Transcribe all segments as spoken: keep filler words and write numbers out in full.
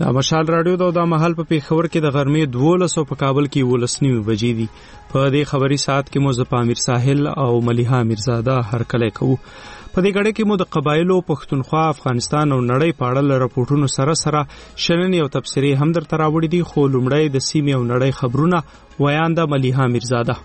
دا مشال رادیو دا د محل په پیښور کې د غرمې دولس او په کابل کې ولس نیمه بجې دي. په دې خبري ساعت کې مو ز پامیر ساحل او ملیحه میرزاده هرکلی کوو. په دې غړې کې مو د قبایلو پښتونخوا افغانستان او نړۍ په اړه راپورټونو سره سره شننې او تبصرې هم درته راوړي دي. خو لومړی د سیمې او نړۍ خبرونه ویان د ملیحه میرزاده.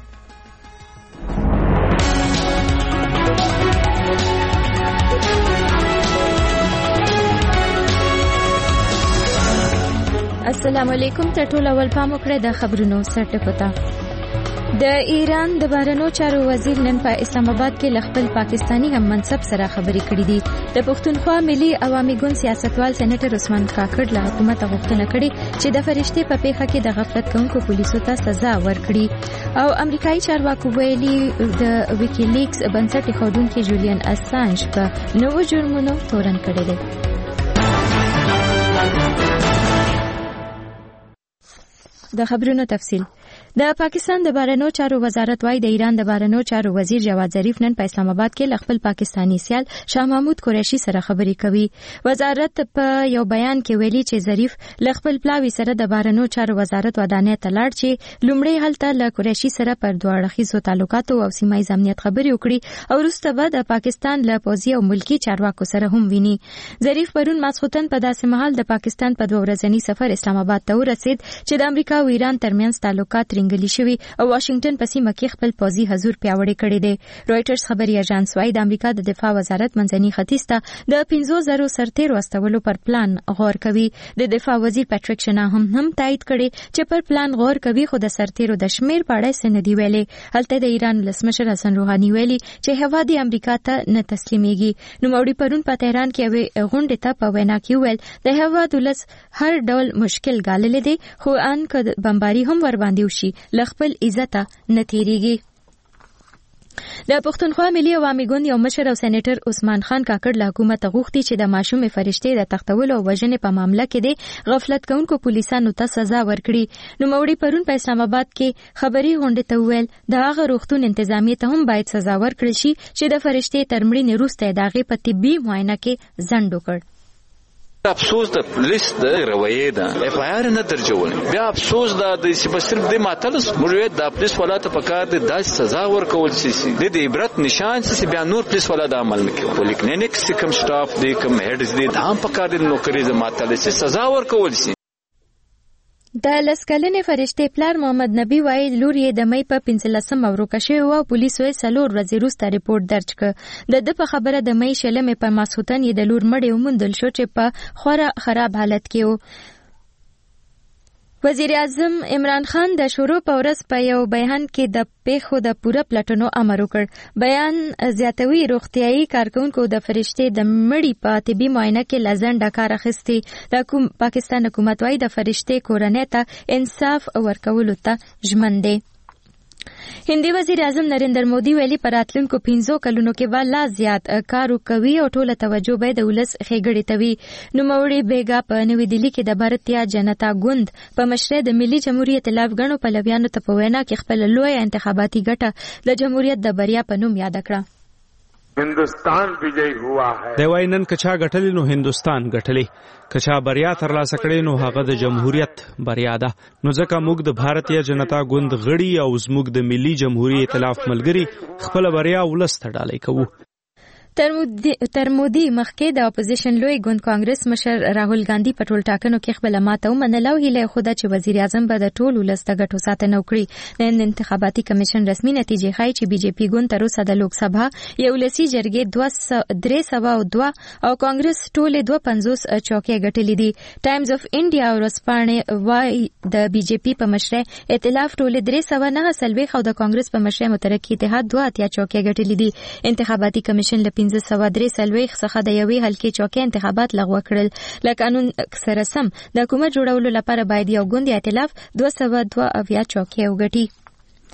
السلام علیکم. ته ټول اول پام وکړئ د خبرونو سرټکوته. د ایران د بهرنیو چارو وزیر نن په اسلام آباد کې ل خپل پاکستانی هم منصب سره خبرې کړې دي. د پښتونخوا ملي عوامي ګوند سیاستوال سېنیټر عثمان کاکړ له حکومت غوښتنه کړې چې د فرشتي په پیښه کې د غفلت کوونکو پولیسو ته سزا ورکړي. او امریکایي چارواکو ویلي د ویکیلیکس بنسټ ایښودونکي جولیان اسانج په نوو جرمونو تورن کړی دی. د خبرونو تفصیل. د پاکستان د بهرنیو چارو وزارت وايي د ایران د بهرنیو چارو وزیر جواد ظریف نن په اسلام آباد کې ل خپل پاکستانی سیال شاه محمود قریشي سره خبرې کوي. وزارت په یو بیان کې ویلي چې ظریف ل خپل پلاوی سره د بهرنیو چارو وزارت ودانې ته لاړ چې لومړی هلته ل قریشي سره پر دوه اړخیزو تعلقاتو او سیمایي امنیت خبرې وکړي او وروسته به د پاکستان ل پوځي او ملکی چارواکو سره هم ویني. ظریف پرون ماسختن په داسې مهال د پاکستان په دوه ورځنی سفر اسلام آباد ته ورسید چې د امریکا او ایران ترمنځ تعلقات رنګلی شوی او واشنگټن په سیمه کې خپل پوځي حضور پیاوړی کړی دی. رويټرز خبري اژانس وايي د امریکا د دفاع وزارت منځني ختیځ ته د پنځه زره سرتیرو استولو پر پلان غور کوي. د دفاع وزیر پیټریک شنا هم هم تایید کړي چې پر پلان غور کوي خو د سرتیرو د شمیر په اړه څه نه دی ویلي. هلته د ایران لسمشر حسن روحاني ویلي چې هوا د امریکا ته نه تسلیمېږي. نو موري پرون په تهران کې یو غونډه ته په وینا کې ویل د هوا دولس هر ډول مشکل ګالل دي خو ان کد بمباري هم ور باندې وشي لخپل عزت نه تیریږي. د پښتونخوا ملي عوامي ګوند یو مشر او سېنیټر عثمان خان کاکړ له حکومت غوښتي چې د ماشومې فرشتي د تختولو او وژنې په معاملې کې د غفلت کوونکو پولیسانو ته سزا ورکړي. نو موري پرون په اسلام آباد کې خبري غونډه ته ویل د هغه روغتون انتظامیه ته هم باید سزا ورکړي شي چې د فرشتي ترمړې نه روسته دغه په طبي معاینه کې ځنډ وکړ. افسوس د پولیس د رویې ده اف آی آر نه درجول. بیا افسوس د د صرف د ماتلس مروت د پولیس ولاته په کار د داس سزا ورکول شي د دې عبرت نشان چې بیا نور پولیس ولا د عمل نکوي. پولیکلینیک سکم سټاف د کم هډز د دام په کار د نوکری د ماتلس سزا ورکول شي. د لسکلنې فرشتي پلار محمد نبی وایي لور یې د مې په پنځلسم ورکه شوی او پولیسو یې څلور ورځې وروسته ریپورت درج کړ. د د په خبره د مې شلمې په ماسختن یې د لور مړی وموندل شو چې په خورا خراب حالت کې و. وزیر اعظم عمران خان د شروع په ورځ په یو بیان کې د پیښو د پوره پلټنو امر وکړ. بیان زیاتوي روغتيایي کارکونکو د فرشتي د مړی په طبي معاینه کې لزنده کار اخیستي. د پاکستان حکومت وايي د فرشتي کورنۍ ته انصاف ورکولو ته ژمن دی. هندي وزیر اعظم نریندر مودي ویلي پراتلونکو پنځو کلونو کې به لا زیات کار کوي او ټوله توجه به د ولس خېګړې ته وي. نوموړي بیګا په نوې دلی کې د بھارتیا جنتا ګوند په مشرۍ د ملي جمهوریت ائتلاف غنو پلویانو ته په وینا کې خپل لوی انتخاباتي ګټه د جمهوریت د بریا په نوم یاد کړه. هندوستان विजयी हुआ है. دی وای نن کچا غټلې نو هندوستان غټلې کچا بریا ترلاسه کړې نو هغه د جمهوریت بریا ده. نو ځکه موږ د بھارتیا جنتا ګوند غړي او زموږ د ملي جمهوریت ائتلاف ملګری خپل بریا ولست ډالۍ کوو. تر مودي مخکې د اپوزیشن لوی ګوند کانګرس مشر راهول ګاندی په ټول ټاکنو کې خپل ماته ومنله او هیله خوده چې وزیر اعظم به د ټول ولس د ګټو ساتنه وکړي. نن انتخاباتي کمیشن رسمي نتیجې ښایي چې بي جے پي ګوند تر اوسه د لوک سبا یو لسی جرګې درې سوه او دوه او کانګرس ټول دوه پنځوس چوکۍ ګټلې دي. ټایمز اف انډیا او رسپانې وايي د بي جے پي په مشرۍ ائتلاف ټول درې سوه نه څلوېښت او د کانګرس په مشرۍ متحرک اتحاد دوه اتیا چوکۍ ګټلې دي. انتخاباتي کمیشن له پنځه سوه درې څلوېښت څخه د یوې حلقې چوکۍ انتخابات لغوه کړل. له قانون سره سم د حکومت جوړولو لپاره باید یو ګوند یا ائتلاف دوه سوه دوه اویا چوکۍ وګټي.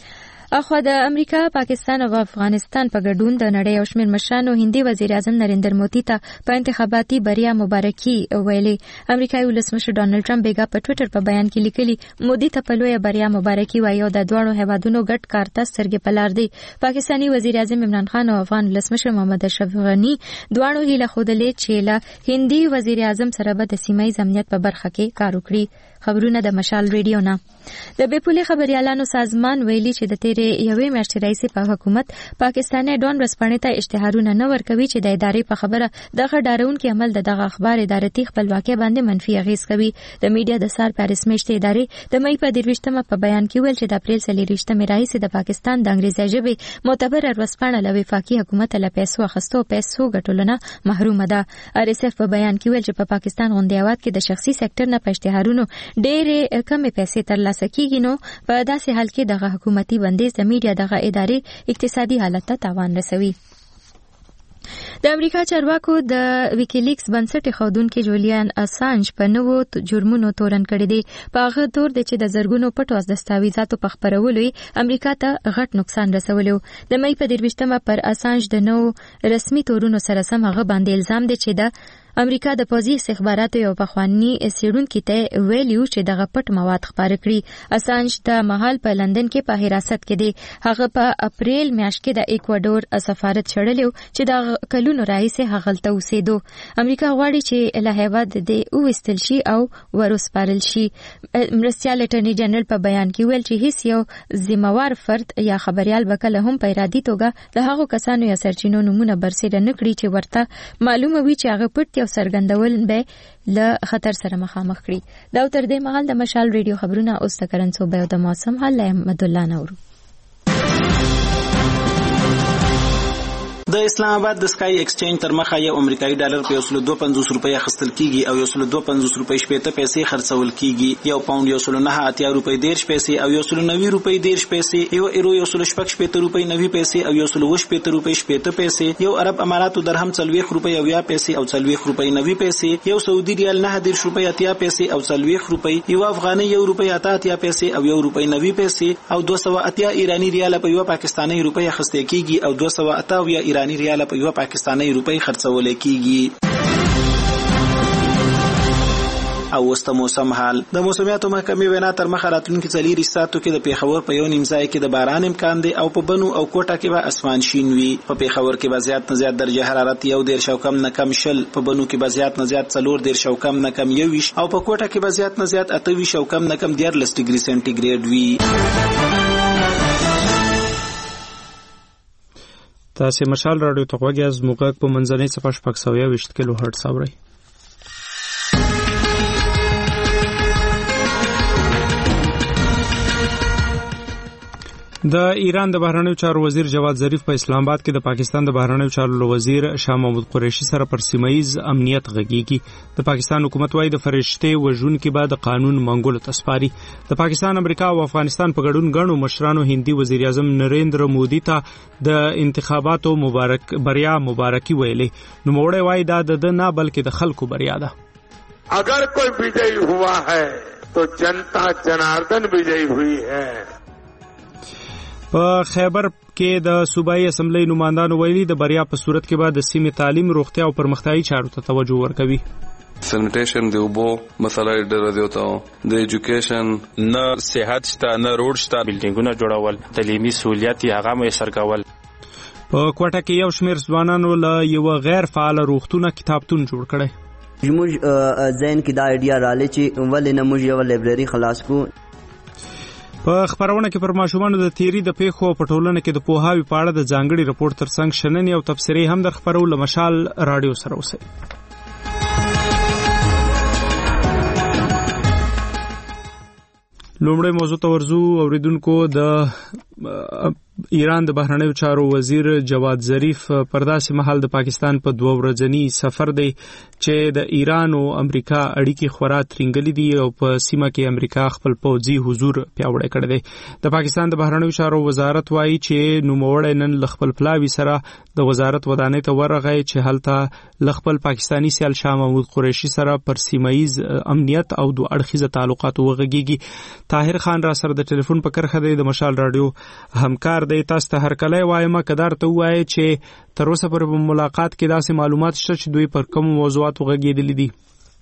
اخو د امریکا، پاکستان او افغانستان په ګډون د نړۍ او شمېر مشرانو هندي وزیر اعظم نریندر مودي ته په انتخاباتي بریا مبارکي ویلې. امریکایي ولسمشر ډانلډ ټرمپ بیګا په ټوئیټر په بیان کې لیکلي مودي ته په لویه بریا مبارکي وایي او د دواړو هیوادونو ګډ کار ته سترګې په لار دي. پاکستاني وزیر اعظم عمران خان او افغان ولسمشر محمد اشرف غني دواړو هیله ښودلې چې له هندي وزیر اعظم سره به د سیمه ییز امنیت په برخه کې کار وکړي. خبرونه د مشال ریډیو نه. د بیپولي خبريالانو سازمان ویلي چې د تیرې یوې میاشتې راهیسې په حکومت پاکستاني ډون ورځپاڼې ته اشتهارونه نه ورکوي چې د ادارې په خبره دغه ډارونکي عمل د دغه اخبار ادارتي خپلواکۍ باندې منفي اغیز کوي. د میډیا د سار پاریس میشتې ادارې د مې په درویشتمه په بیان کې ویل چې د اپریل څلېرویشتمې راهیسې د پاکستان د انګریزي ژبې معتبره ورځپاڼه له وفاقي حکومت له پیسو اخیستو پیسو ګټلو نه محرومه ده. ار اس اف په بیان کې ویل چې په پاکستان غونډې هیواد کې د شخصي سکتور نه په اشتهارونو ډېرې کمې پیسې ترلاسه کیږي، نو په داسې حال کې دغه حکومتي بندیز د میډیا دغه ادارې اقتصادي حالت ته تاوان رسوي. د امریکا چارواکو د ویکیلیکس بنسټ خودونکو جولیان اسانج په نوو جرمونو تورن کړی دی. په هغه تور د چې د زرګونو پټو دستاویزاتو په خپرولو امریکا ته غټ نقصان رسولیو. د مې په درویشتمه پر اسانج د نو رسمي تورونو سره سم هغه باندې الزام دی چې د امریکا د پوځي استخباراتو یو پخوانی سیډونکو ته ویلیو چې دغه پټ مواد خپاره کړي. اسانج د مهال په لندن کې په حراست کې دی. هغه په اپریل میاشت کې د ایکوادور سفارت چړلیو چې د کلونو راهیسې هغلته اوسېدو. امریکا غواړي چې له هیواد دې وویستل شي او وروسپارل شي. مرستیال اټرنی جنرال په بیان کې ویل چې هیڅ یو ذمہوار فرد یا خبريال به کله هم په ارادي توګه د هغو کسانو یا سرچینو نمونه برسېره نه کړي چې ورته معلومه وي چې هغه پټ او سرګندول به له خطر سره مخامخ کړي. دا تر دې مهال د مشال ریډیو خبرونه اوس د کرنسو به د موسم حال احمد الله نورو. د اسلام آباد د سکای ایکسچینج تر مخه یو امریکایي ډالر په یو سل دوه پنځوس روپۍ اخیستل کیږي او یو سل دوه پنځوس روپۍ شپېته پیسې خرڅول کیږي. یو پاوند یو سل نه اتیا روپۍ دیرش پیسې او یو سل نوي روپۍ دیرش پیسې، یو ایرو یو سل شپږ شپېته روپۍ نوي پیسې او یو سل اووه شپېته روپۍ شپېته پیسې، یو عرب اماراتو درهم څلوېښت روپۍ اویا پیسې او څلوېښت روپۍ نوي پیسې، یو سعودي ریال نه دیرش روپۍ اتیا پیسې او څلوېښت روپۍ، یو افغاني یو روپۍ اته اتیا پیسې او یو روپۍ نوي پیسې او دوه سوه اتیا ایرانی ریال په یو پاکستاني روپۍ اخیستل کیږي او دوه سوه اته اویا ایرانی ریال په یو پاکستاني روپۍ خرڅول کیږي. او وسته موسم حال. د موسمیاتو محکمې وینا تر مخه راتلونکي څلور ساعتو کې د پیښور په یو نیم ځای کې د باران امکان دی او په بنو او کوټه کې به اسمان شین وي. په پیښور کې به زیات نه زیات درجه حرارت یو دېرش او کم نه کم شل، په بنو کې به زیات نه زیات څلور دېرش او کم نه کم یوویشت او په کوټه کې به زیات نه زیات اته ویشت او کم نه کم دیارلس ډیګري سنټیګریډ وي. تاسې مشال راډیو ته غوږ یاست. موږ په منځنۍ صفحه شپږ سوه یوویشت کیلو هرټز اورئ. د ایران د بهرنیو چارو وزیر جواد ظریف په اسلام آباد کې د پاکستان د بهرنیو چارو وزیر شاه محمود قریشي سره پر سیمایي امنیت غږیږي. د پاکستان حکومت وايي د فرشتې وژونکي به د قانون منګولو ته سپاري. د پاکستان، امریکا او افغانستان په ګډون غنو مشرانو هندي وزیر اعظم نریندر مودي ته د انتخاباتو مبارک بریا مبارکي ویلې. نو موړی وايي دا د نه بلکې د خلکو بریا ده. اگر کوئی विजयी हुआ है तो जनता जनार्दन विजयी हुई है. په خیبر کې د صوبایي اسمبلی نمائندانو ویلي د بریا په صورت کې به د سیمې تعلیم، روغتیا او پرمختیایي چارو ته توجه ورکوي. سینیټیشن دی اوبو مسله ډېره دی او د ایجوکیشن نه صحت شته نه روډ شته، بلډینګونه جوړول، تعلیمي سہولیات یې هغه میسر کول. په کوټه کې یو شمېر ځوانانو له یو غیر فعال روغتون کتابتون جوړ کړی. موږ ذهن کې دا ایډیا رااله چې ولې نه موږ یو لایبرری خلاص کو. په خبرونه کې پر ماشومانو د تیری د پیښو په ټولنه کې د پوهاوي په اړه د ځانګړي رپورت ترڅنګ شننې او تبصرې هم در خبرول له مشال رادیو سره اوسئ. لومړی موضوع ته ورځو. اوریدونکو، د ایران د بهرنیو چارو وزیر جواد ظریف پر داسې مهال د پاکستان په دوه ورځنی سفر دی چې د ایران او امریکا اړیکې خورا ترنګلې دي او په سیمه کې امریکا خپل پوځي حضور پیاوړی کړی دی. د پاکستان د بهرنیو چارو وزارت وایي چې نوموړی نن ل خپل پلاوي سره د وزارت ودانۍ ته ورغی چې هلته ل خپل پاکستانی سیال شاه محمود قریشي سره پر سیمایي امنیت او دوه اړخیزه تعلقات وغږیږي. طاهر خان را سره د ټلیفون په کرخه دی، د مشال رادیو همکار دی. تاسو ته هر کله وایم کدار ته وایي چې تر اوسه پر ملاقات کې داسې معلومات شته چې دوی پر کوم موضوعات وغږیدلي دي؟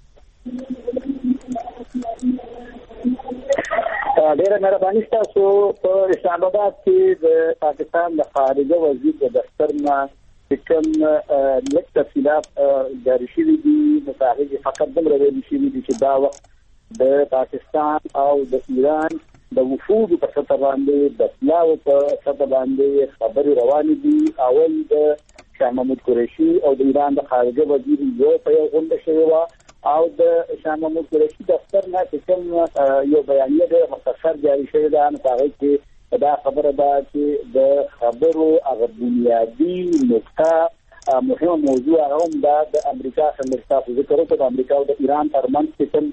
ډیره مهرباني ستاسو. په اسلام آباد کې د پاکستان د خارجه وزیر د دفتر نه کوم لږ تفصیلات جاری شوي دي. متعهد فقط دومره ویلي شوي دي چې دا وخت د پاکستان او د ایران د وفود په سطح باندې د پلاو په سطح باندې خبرې روانې دي. اول د شاه محمود قریشي او د ایران د خارجه وزیر یو په یو غونډه شوې وه او د شاه محمود قریشي دفتر نه کوم یو بیانیه د مختصر جاری شوې ده. نو هغه کې دا خبره ده چې د خبرو هغه بنیادي نقطه مهمه موضوع هغه هم دا د امریکا سره تاسو ذکر وکړو. د امریکا او د ایران ترمنځ کوم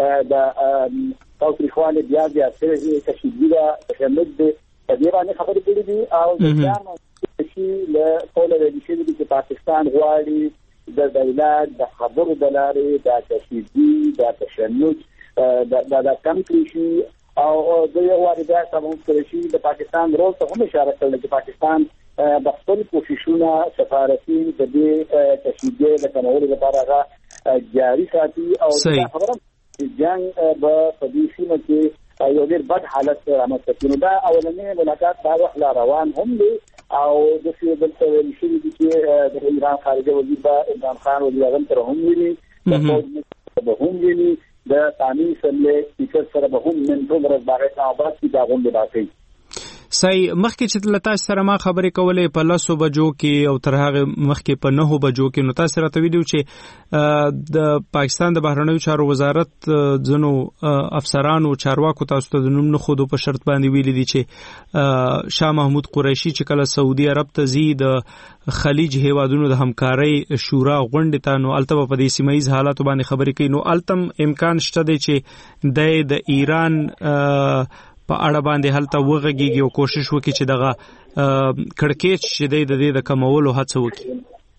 د تاریخوالي بیا بیا چې کشیدګي دا تشنج دی په دې باندې خبرې کړې دي او د ایران چې له ټول د دې چې پاکستان غواړي د دولت د خبرو د لارې د کشیدګي د تشنج د د کم کړي او د یو واري بیا کوم کړي د پاکستان رول ته هم اشاره کړل چې پاکستان د خپل کوششونه سفارتي د دې کشیدګي د کمولو لپاره هغه جاری ساتي او دا خبره جنگ به په دې سیمه کې یو ډېر بد حالت رامنځته کړي. دا اولنې ملاقات دا وخت لا روان هم دی او د څه بل څه ویل شوي دي چې د ایران خارجه وزیر به عمران خان وزیر اعظم سره هم ویني، د فوج به هم ویني، د قانوني اسمبلې سپیکر سره به هم نن ټول ورځ باغ اسلام آباد کې دا غونډه راکړي. صحیح. مخکې چې تاسو سره ما خبرې کولې په لسو بجو کې او تر هغه مخکې په نهو بجو کې، نو تاسو راته ویلو چې د پاکستان د بهرنیو چارو وزارت ځنو افسرانو چارواکو تاسو ته د نوم نه خودو په شرط باندې ویلي دي چې شاه محمود قریشي چې کله سعودي عرب ته ځي د خلیج هیوادونو د همکارۍ شورا غونډې ته، نو الته په دې سیمه ییز حالاتو باندې خبرې کوي. نو التم امکان شته دی چې د ایران په اړه باندې هلته وغږیږي او کوشش وکړي چې دغه کړکېچ چې دی د دې د کمولو هڅه وکړي.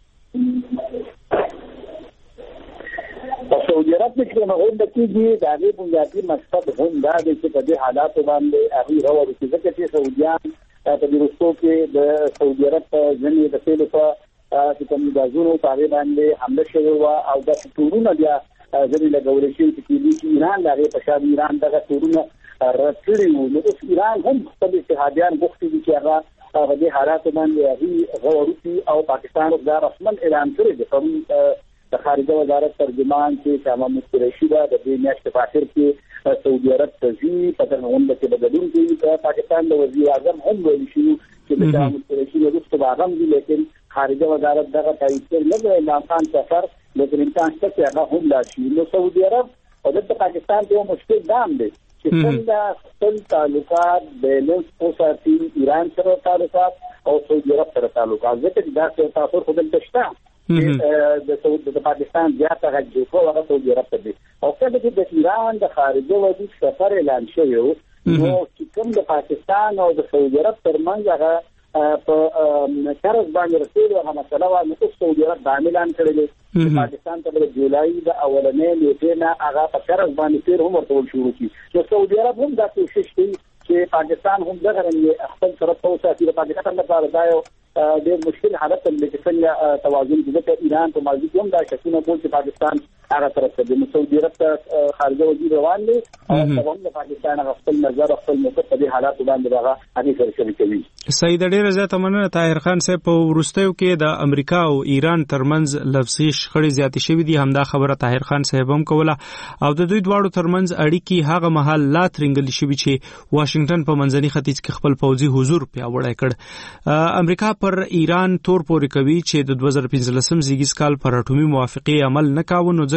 په سعودي عرب کې چې غونډه کېږي د هغې بنیادي مقصد هم دا دی چې په دې حالاتو باندې هغوی راوړي چې ځکه چې سعودیان په دې وروستو کې د سعودي عرب په ځینې د تیلو په چې کوم ګازونو په هغې باندې حمله شوې وه او داسې تورونه بیا ځینې لګولی شوي چې کېدي چې ایران د هغې په شا د ایران دغه تورونه راتللی وو. نو اوس ایران هم خپل اتحادیان غوښتي دي چې هغه په دې حالاتو باندې هغوی غور وکړي او پاکستان دا رسما اعلان کړی دی. پرون د خارجه وزارت ترجمان چې شاه محمود قریشي به د دې میاشتې په اخر کې سعودي عرب ته ځي، په دغه غونډه کې به ګډون کوي. د پاکستان د وزیر اعظم هم ویلي شوي چې د شاه محمود قریشي وروسته به هغه هم ځي، لیکن خارجه وزارت دغه تایید کړی نه دی عمران خان سفر، لیکن امکان شته چې هغه هم لاړ شي. نو سعودي عرب او دلته پاکستان ته یو مشکل دا هم دی چې څنګه خپل تعلقات بیلنس وساتي، ایران سره تعلقات او سعودي عرب سره تعلقات، ځکه چې دا څه تاثیر خو دلته شته چې د پاکستان زیاته غږ جوړ هغه سعودي عرب ته دی. او کله چې د ایران د خارجه وزیر سفر اعلان شوی و، نو چې کوم د پاکستان او د سعودي عرب ترمنځ هغه په قرض باندې رسېدو هغه مسله وه، نو اوس سعودي عرب دا اعلان کړی دی چې پاکستان ته به د جولای د اولنۍ نیټې نه هغه په قرض باندې تېر هم ورکول شروع کړي. نو سعودي عرب هم دا کوشش کوي چې پاکستان هم دغه رنګې خپل طرف ته وساتي. د پاکستان لپاره دا یو ډېر مشکل حالت دی چې څنګه توازن دي، ځکه ایران په ماضي کې هم دا شکونه کول چې پاکستان هغه طرف ته دی. نو سعودي عرب ته خارجه وزیر روان دی او هم د پاکستان هغه خپل نظر او خپل موقف په دې حالاتو باندې هغه هغې سره شریکوي. صحیح ده. ډېره زیاته مننه طاهر خان صاحب. په وروستیو کې د امریکا او ایران ترمنځ لفظي شخړې زیاتې شوې دي، همدا خبره طاهر خان صاحب هم کوله او د دوی دواړو ترمنځ اړیکې هغه مهال لا ترنګلې شوې چې واشنګټن په منځني ختیځ کې خپل پوځي حضور پیاوړی کړ. امریکا پر ایران تور پورې کوي چې د دوه زره پنځلسم زیږیز کال پر اټومي موافقې عمل نه کاوه، نو ځکه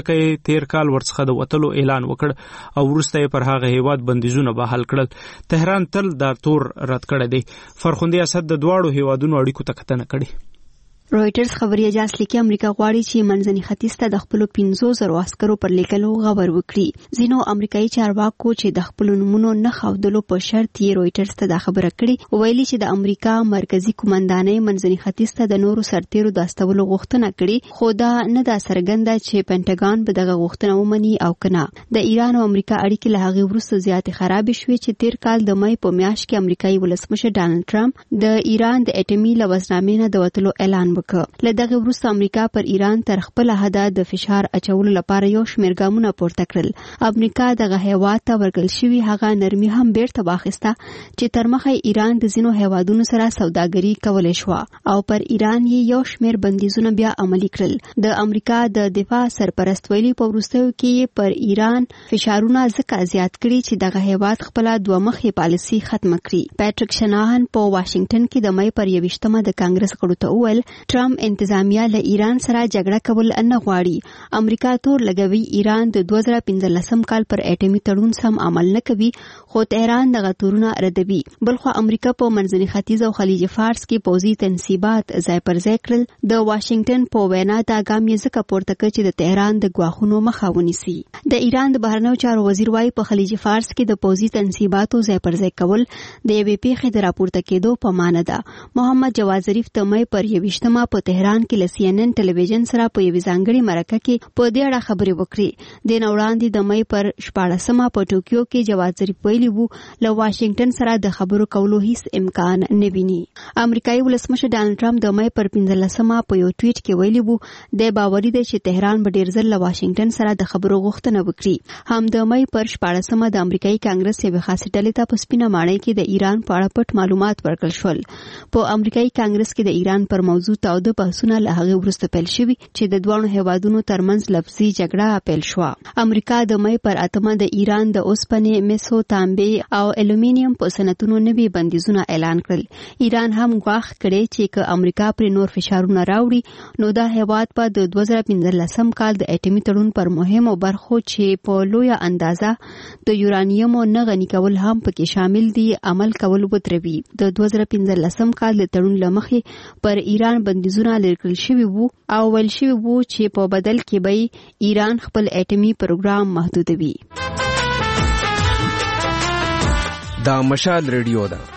ځکه تیر کال ورڅخه د وټلو اعلان وکړ او وروسته پر هغه هیواد بندیزونه بحال کړل. تهران تل دا تور رد کړی دی. فرخوندی اسد د دواړو هیوادونو اړیکو ته کتنه کړې. رويټرز خبري اجاز لیکي امریکا غواړي چې منځني ختیځ ته د خپل پنځو زره عسکرو پر لیکلو غور وکړي. ځینو امریکایي چارواکو چې د خپل نمونو نه خاودلو په شرط یې رويټرز ته دا خبره کړې، ویلي چې د امریکا مرکزی قومندانۍ منځني ختیځ ته د نورو سرتیرو د استولو غوښتنه کړې، خو دا نه دا څرګنده چې پینټاګان به دغه غوښتنه ومني او کنه. د ایران او امریکا اړیکې له هغه وروسته زیاتې خراب شوې چې تیر کال د مې په میاشت کې امریکایي ولسمشر ډانلډ ټرمپ د ایران د اټومي لوزنامې نه د وټلو اعلان وکړ. لدغه وروسته امریکا پر ایران تر خپل حده د فشار اچولو لپاره یو شمېر ګامونه پورته کړل. امریکا دغه هیواد ته ورکړل شوی هغه نرمي هم بیرته واخیسته چې تر مخه ایران د ځینو هیوادونو سره سوداګري کولای شو او پر ایران یې یو شمېر بندیزونه بیا عملي کړل. د امریکا د دفاع سرپرست ویلي په وروستیو کې پر ایران فشارونه ځکه زیات کړي چې دغه هیواد خپل دوه مخې پالیسي ختم کړي. پیټریک شناهن په واشنگټن کې د مې پر یوویشتمه د کانګرس غړو ته وویل ټرمپ انتظامیه له ایران سره جګړه کول نه غواړي. امریکا تور لګوي ایران د دوه زره پنځلسم کال پر اټومي تړون سم عمل نه کوي، خو تهران دغه تورونه ردوي. بلخو امریکا په منځني ختیځ او خلیج فارس کې پوځي تنصیبات ځای پر ځای کړل. د واشنگټن په وینا دا ګام یې ځکه پورته کړ چې د تهران د ګواښونو مخه ونیسي. د ایران د بهرنیو چارو وزیر وايي په خلیج فارس کې د پوځي تنصیباتو ځای پر ځای کول د یوې پیښې د راپورته کېدو په معنی ده. محمد جواد ظریف ته مې پر یوویشتمه په تهران کې ل سی ان ان ټلویزیون سره په یوې ځانګړې مرکه کې په دې اړه خبرې وکړې. د نو وړاندې د مې پر شپاړسمه په ټوکیو کې جواد ظریف ویلي وو له واشنگټن سره د خبرو کولو هیڅ امکان نه ویني. امریکایي ولسمشر ډانلډ ټرمپ د مې پر پنځلسمه په یو ټویټ کې ویلي وو د باوري دی چې تهران به ډیر ځله له واشنگټن سره د خبرو غوښتنه وکړي. هم د مې پر شپاړسمه د امریکایي کانګرس یوې خاصې ډلې ته په سپینه ماڼۍ کې د ایران په اړه پټ معلومات ورکړل شول. په امریکایي کانګرس کې د ایران پر موضوع تاوده بحثونه له هغه وروسته پیل شوي چې د دوه هیوادونو ترمنځ لفظي جګړه پیل شو. امریکا د مې پر اتمه د ایران د اوسپنې، مسو، تانبې او الومینیم په صنعتونو نوي بندیزونه اعلان کړل. ایران هم غواخ کړي چې که امریکا پر نور فشارونه راوړي نو دا هیواد په د دوه زره پنځلسم کال د اټومي تړون پر مهمو برخو چې په لویه اندازه د یورانیم نه غني کول هم پکې شامل دي عمل کول ودروي. د دوه زره پنځلسم کال د تړون لمخې پر ایران بندیزونه لرګل شوي وو او ویل شوي وو چې په بدل کې به ایران خپل اټومي پروګرام محدودوي. دا مشال ریډیو ده.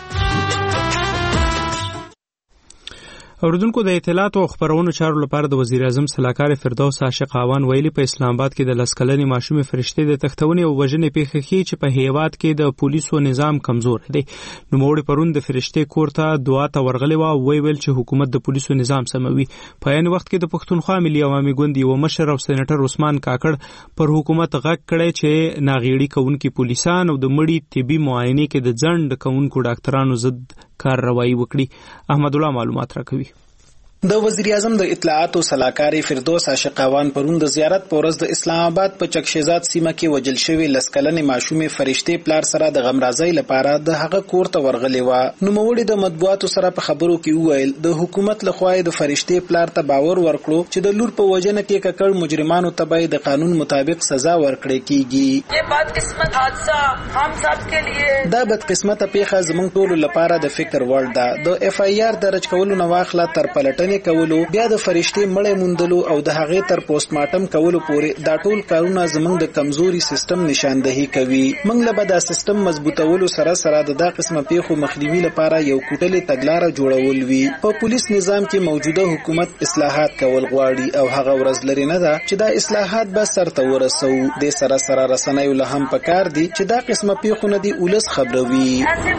اوردونکو د اطلاعات او خبرونو چارو لپاره د وزیر اعظم صلاحکار فردوس عاشق اعوان ویلي په اسلام آباد کې د لسکلنې ماشومې فرشتې د تختونې او وژنې پیښه کې چې په هیواد کې د پولیسو نظام کمزور دی. نو موړي پرون د فرشتې کور ته دعا ته ورغلې و او ویل چې حکومت د پولیسو نظام سموي. په عین وخت کې د پښتونخوا ملي عوامي ګوند یو مشر او سېنیټر عثمان کاکړ پر حکومت غږ کړی چې ناغېړي کوونکي پولیسان او د مړي طبي معاینې کې د ځنډ کوونکو ډاکټرانو ضد کارروایي وکړي. احمد الله معلومات راکوي. د وزیر اعظم د اطلاعات او صلاحکار فردوس عاشق اعوان پرون د زیارت په ورځ د اسلام آباد په چکشزاد سیمه کې وجل شوی لسکلنې ماشومې فرشتې پلار سره د غمرازۍ لپاره د هغه کور ته ورغلې و. نو موړي د مطبوعاتو سره په خبرو کې وویل د حکومت لخوا د فرشتې پلار ته باور ورکړو چې د لور په وجنه کې ککړ مجرمانو ته به د قانون مطابق سزا ورکړي کیږي. یہ بدقسمت حادثہ هم سب کے لیے دا بدقسمته پیښه زموږ ټول لپاره د فکر وړ ده. د اف ای آر درج کولو نه واخله تر پلټنې کولو بیا د فرشتې مړې موندلو او د هغې تر پوسټ مارټم کولو پورې دا ټول کارونه زموږ د کمزوري سیستم نشاندهي کوي. موږ له به دا سیستم مضبوطولو سره سره د دا قسمه پیښو مخنیوي لپاره یو کوټلې تګلاره جوړول وي. په پولیس نظام کې موجوده حکومت اصلاحات کول غواړي او هغه ورځ لري نه ده چې دا اصلاحات به سرته ورسو. د سره سره رسنیو له هم پکار دي چې دا قسمه پیښو نه دي ولس خبروي.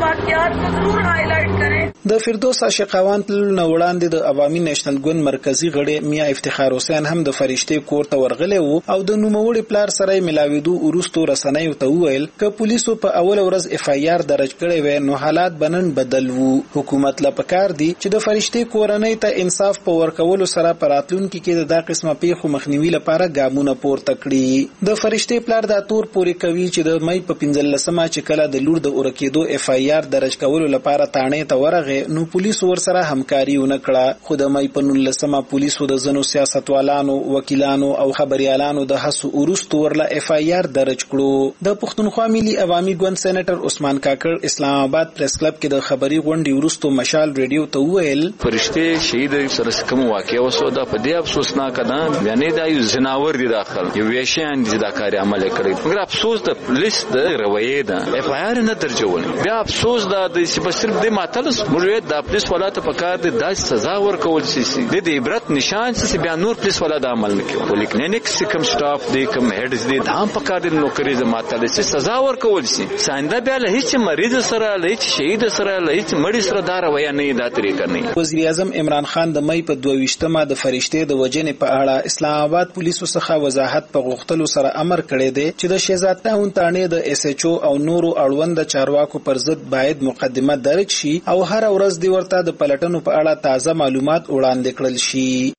د فردوس عاشق اعوان تل نو وړاندې د عوامي نېشنل ګوند مرکزی غړي میا افتخار حسین هم د فرشتې کور ته ورغلی وو او د نوموړي پلار سره ملاویدو ورستو رسنیو ته وویل ک پولیسو په اول ورځ اف ای آر درج کړی وای نو حالات بنن بدل وو. حکومت لا پکار دی چې د فرشتې کورنۍ ته انصاف په ورکولو سره پراتلونکو کې د دا قسمه پیښو مخنیوي لپاره ګامونه پورته کړي. د فرشتې پلار د تور پوری کوي چې د مې په پنځلسمه چې کله د لور د اورکېدو اف ای آر درج کولو لپاره تانه ته ورغه نو پولیسو ورسره همکاري ونکړه. خو د مې په نولسمه پولیسو د ځنو سیاستوالانو، وکیلانو او خبريالانو د هڅو وروسته ورله اف آی آر درج کړو. د پښتونخوا ملي عوامي ګوند سېنیټر عثمان کاکړ اسلام آباد پریس کلب کې د خبري غونډې وروسته مشال ریډیو ته وویل فرشته شهید سره کوم واقعي وسو دا په دې افسوسناک ده یعنی دا یو زناور دي داخل یو ویشان دي دا کار عمل کړی. مګر افسوس د پولیس د رویې ده اف آی آر نه درجول. بیا افسوس دا د صرف د ماتلس مولوی د پولیس ولایت په کار د داس سزا ورکول شي د دې عبرت نشان چې بیا نور پولیس ولایت عمل نکوي. پولیکلینیک سکم سټاف دی کوم هډز دی د هم په کار د نوکری د ماتلس سزا ورکول شي. ساينده بیا له هیڅ مریض سره له هیڅ شهید سره له هیڅ مړی سره دا رویه نه دا طریقه نه. وزیر اعظم عمران خان د مې په دوه ویشتمه د فرشته د وجنې په اړه اسلام آباد پولیسو څخه وضاحت په غوښتلو سره امر کړی دی چې د شهزاد تاون تانې د اس ایچ او او نورو اړوند چارواکو پر ضد باید مقدمه درج شي او هر ورځ دی ورته د پلټنو په اړه تازه معلومات وړاندې کړل شي.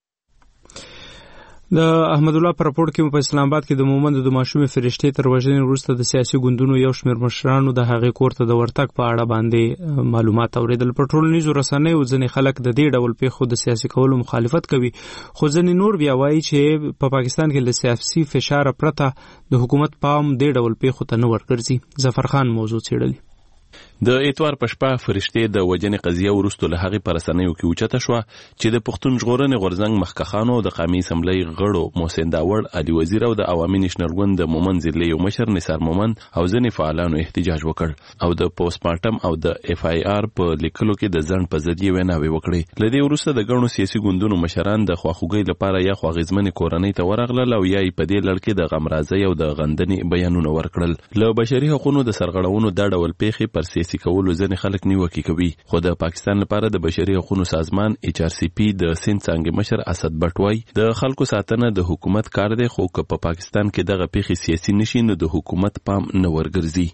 د احمد الله پر راپورټ کې په اسلام آباد کې د مومند د ماشومې فرشتې تر وژنې وروسته د سیاسي ګوندونو یو شمېر مشرانو د هغې کور ته د ورتګ په اړه باندې معلومات اوریدل. په ټولنیزو رسنیو ځینې خلک د دې ډول پیښو د سیاسي کولو مخالفت کوي، خو ځینې نور بیا وایي چې په پاکستان کې له سیاسي فشار پرته د حکومت پام دې ډول پیښو ته نه ورګرځي. ظفر خان موضوع څېړلې. د اتوار په شپه فرشتې د وجنې قضیه وروسته له هغې په رسنیو کې اوچته شوه چې د پښتون ژغورنې غورځنګ مخکښانو د قومي اسمبلۍ غړو محسن داوړ، علي وزیر او د عوامي نیشنل ګوند د مومند ضلعې یو مشر نثار مومند او ځینې فعالانو احتجاج وکړ او د پوسټ مارټم او د اف آی آر په لیکلو کې د ځنډ په ضد یې ویناوې وکړې. له دې وروسته د ګڼو سیاسي ګوندونو مشران د خواخوږۍ لپاره یا خو اغېزمنې کورنۍ ته ورغلل او یا یې په دې لړ کې د غمرازۍ او د غندنې بیانونه ورکړل. له بشري حقوقو د سرغړونو دا ډول پیښې پر سیاسي کولو ځینې خلک نیوکې کوي، خو د پاکستان لپاره د بشري حقوقو سازمان ایچ آر سی پی د سند څانګې مشر اسد بټ وایي د خلکو ساتنه د حکومت کار دی، خو که په پا پاکستان کې دغه پیښې سیاسي نشي نو د حکومت پام نه ورګرځي.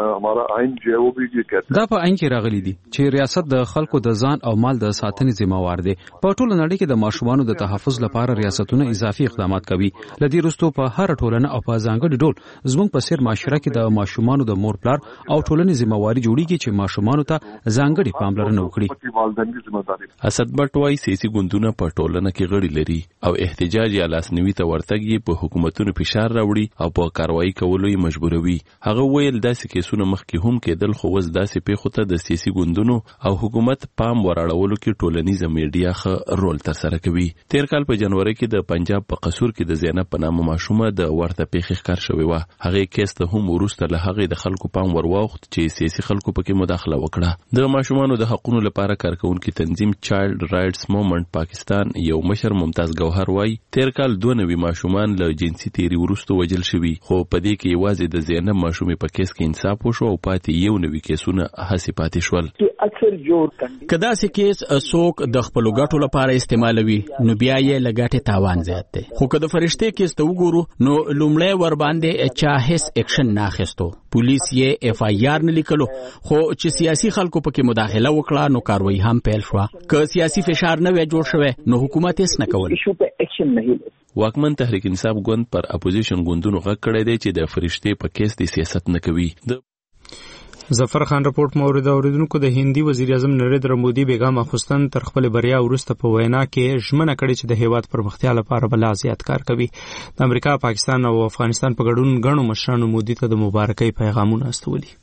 دا په عین کې راغلي دي چې ریاست د خلکو د ځان او مال د ساتنې ذمہوار دی. په ټوله نړۍ کې د ماشومانو د تحفظ لپاره ریاستونه اضافي اقدامات کوي. لدې وروسته په هر ټولنه او په ځانګړي ډول زموږ په سیر معاشره کې د ماشومانو د مور پلار او ټولنې ذمہواري جوړیږي چې ماشومانو ته ځانګړي پاملرنه وکړي. اسد بټ وایي سیاسي ګوندونه په ټولنه کې غړي لري او احتجاج یا لاسنیوي ته ورتګ یې په حکومتونو فشار راوړي او په کاروایی کولو یې مجبوروي. هغه ویل داسې کیسونه مخکې هم کېدل، خو اوس داسې پیښو ته د سیاسي ګوندونو او حکومت پام وراړولو کې ټولنیزه میډیا ښه رول ترسره کوي. تیر کال په جنوري کې د پنجاب په قصور کې د زینب په نامه ماشومه د ورته پیښې ښکار شوې وه. هغې کیس ته هم وروسته له هغې د خلکو پام ورواوښت چې سیاسي خلکو پکې مداخله وکړه. د ماشومانو د حقونو لپاره کارکونکي تنظیم چایلډ رایټس موومنټ پاکستان یو مشر ممتاز ګوهر وایي تیر کال دوه نوي ماشومان له جنسي تیري وروسته وژل شوي، خو په دې کې یوازې د زینب ماشومې په کیس کې انصاف وشو او پاتې یو نوي کیسونه هسې پاتې شول. که داسې کیس څوک د خپلو ګټو لپاره استعمالوي نو بیا یې له ګټې تاوان زیات دی، خو که د فرشتې کیس ته وګورو نو لومړی ورباندې چا هیڅ اکشن نه اخیستو، پولیس یې اف آی آر نه لیکلو، خو چې سیاسي خلکو پکې مداخله وکړه نو کاروایی هم پیل شوه. که سیاسي فشار نه وی جوړ شوی نو حکومت هیڅ نه کول. واکمن تحریک انصاف ګوند پر اپوزیشن ګوندونو غږ کړی دی چې د فرشتې په کیس د سیاست نه کوي. ظفر خان رپورټ مورد اوریدونکو د هندي وزیر اعظم نریندر مودي بیګم اخوستن تر خپل بریا وروسته په وینا کې ژمنه کړې چې د هیواد پرمختیا لپاره بلا زیات کار کوي. د امریکا، پاکستان او افغانستان په ګډون غنو مشرانو مودي ته د مبارکۍ پیغامونه استولي.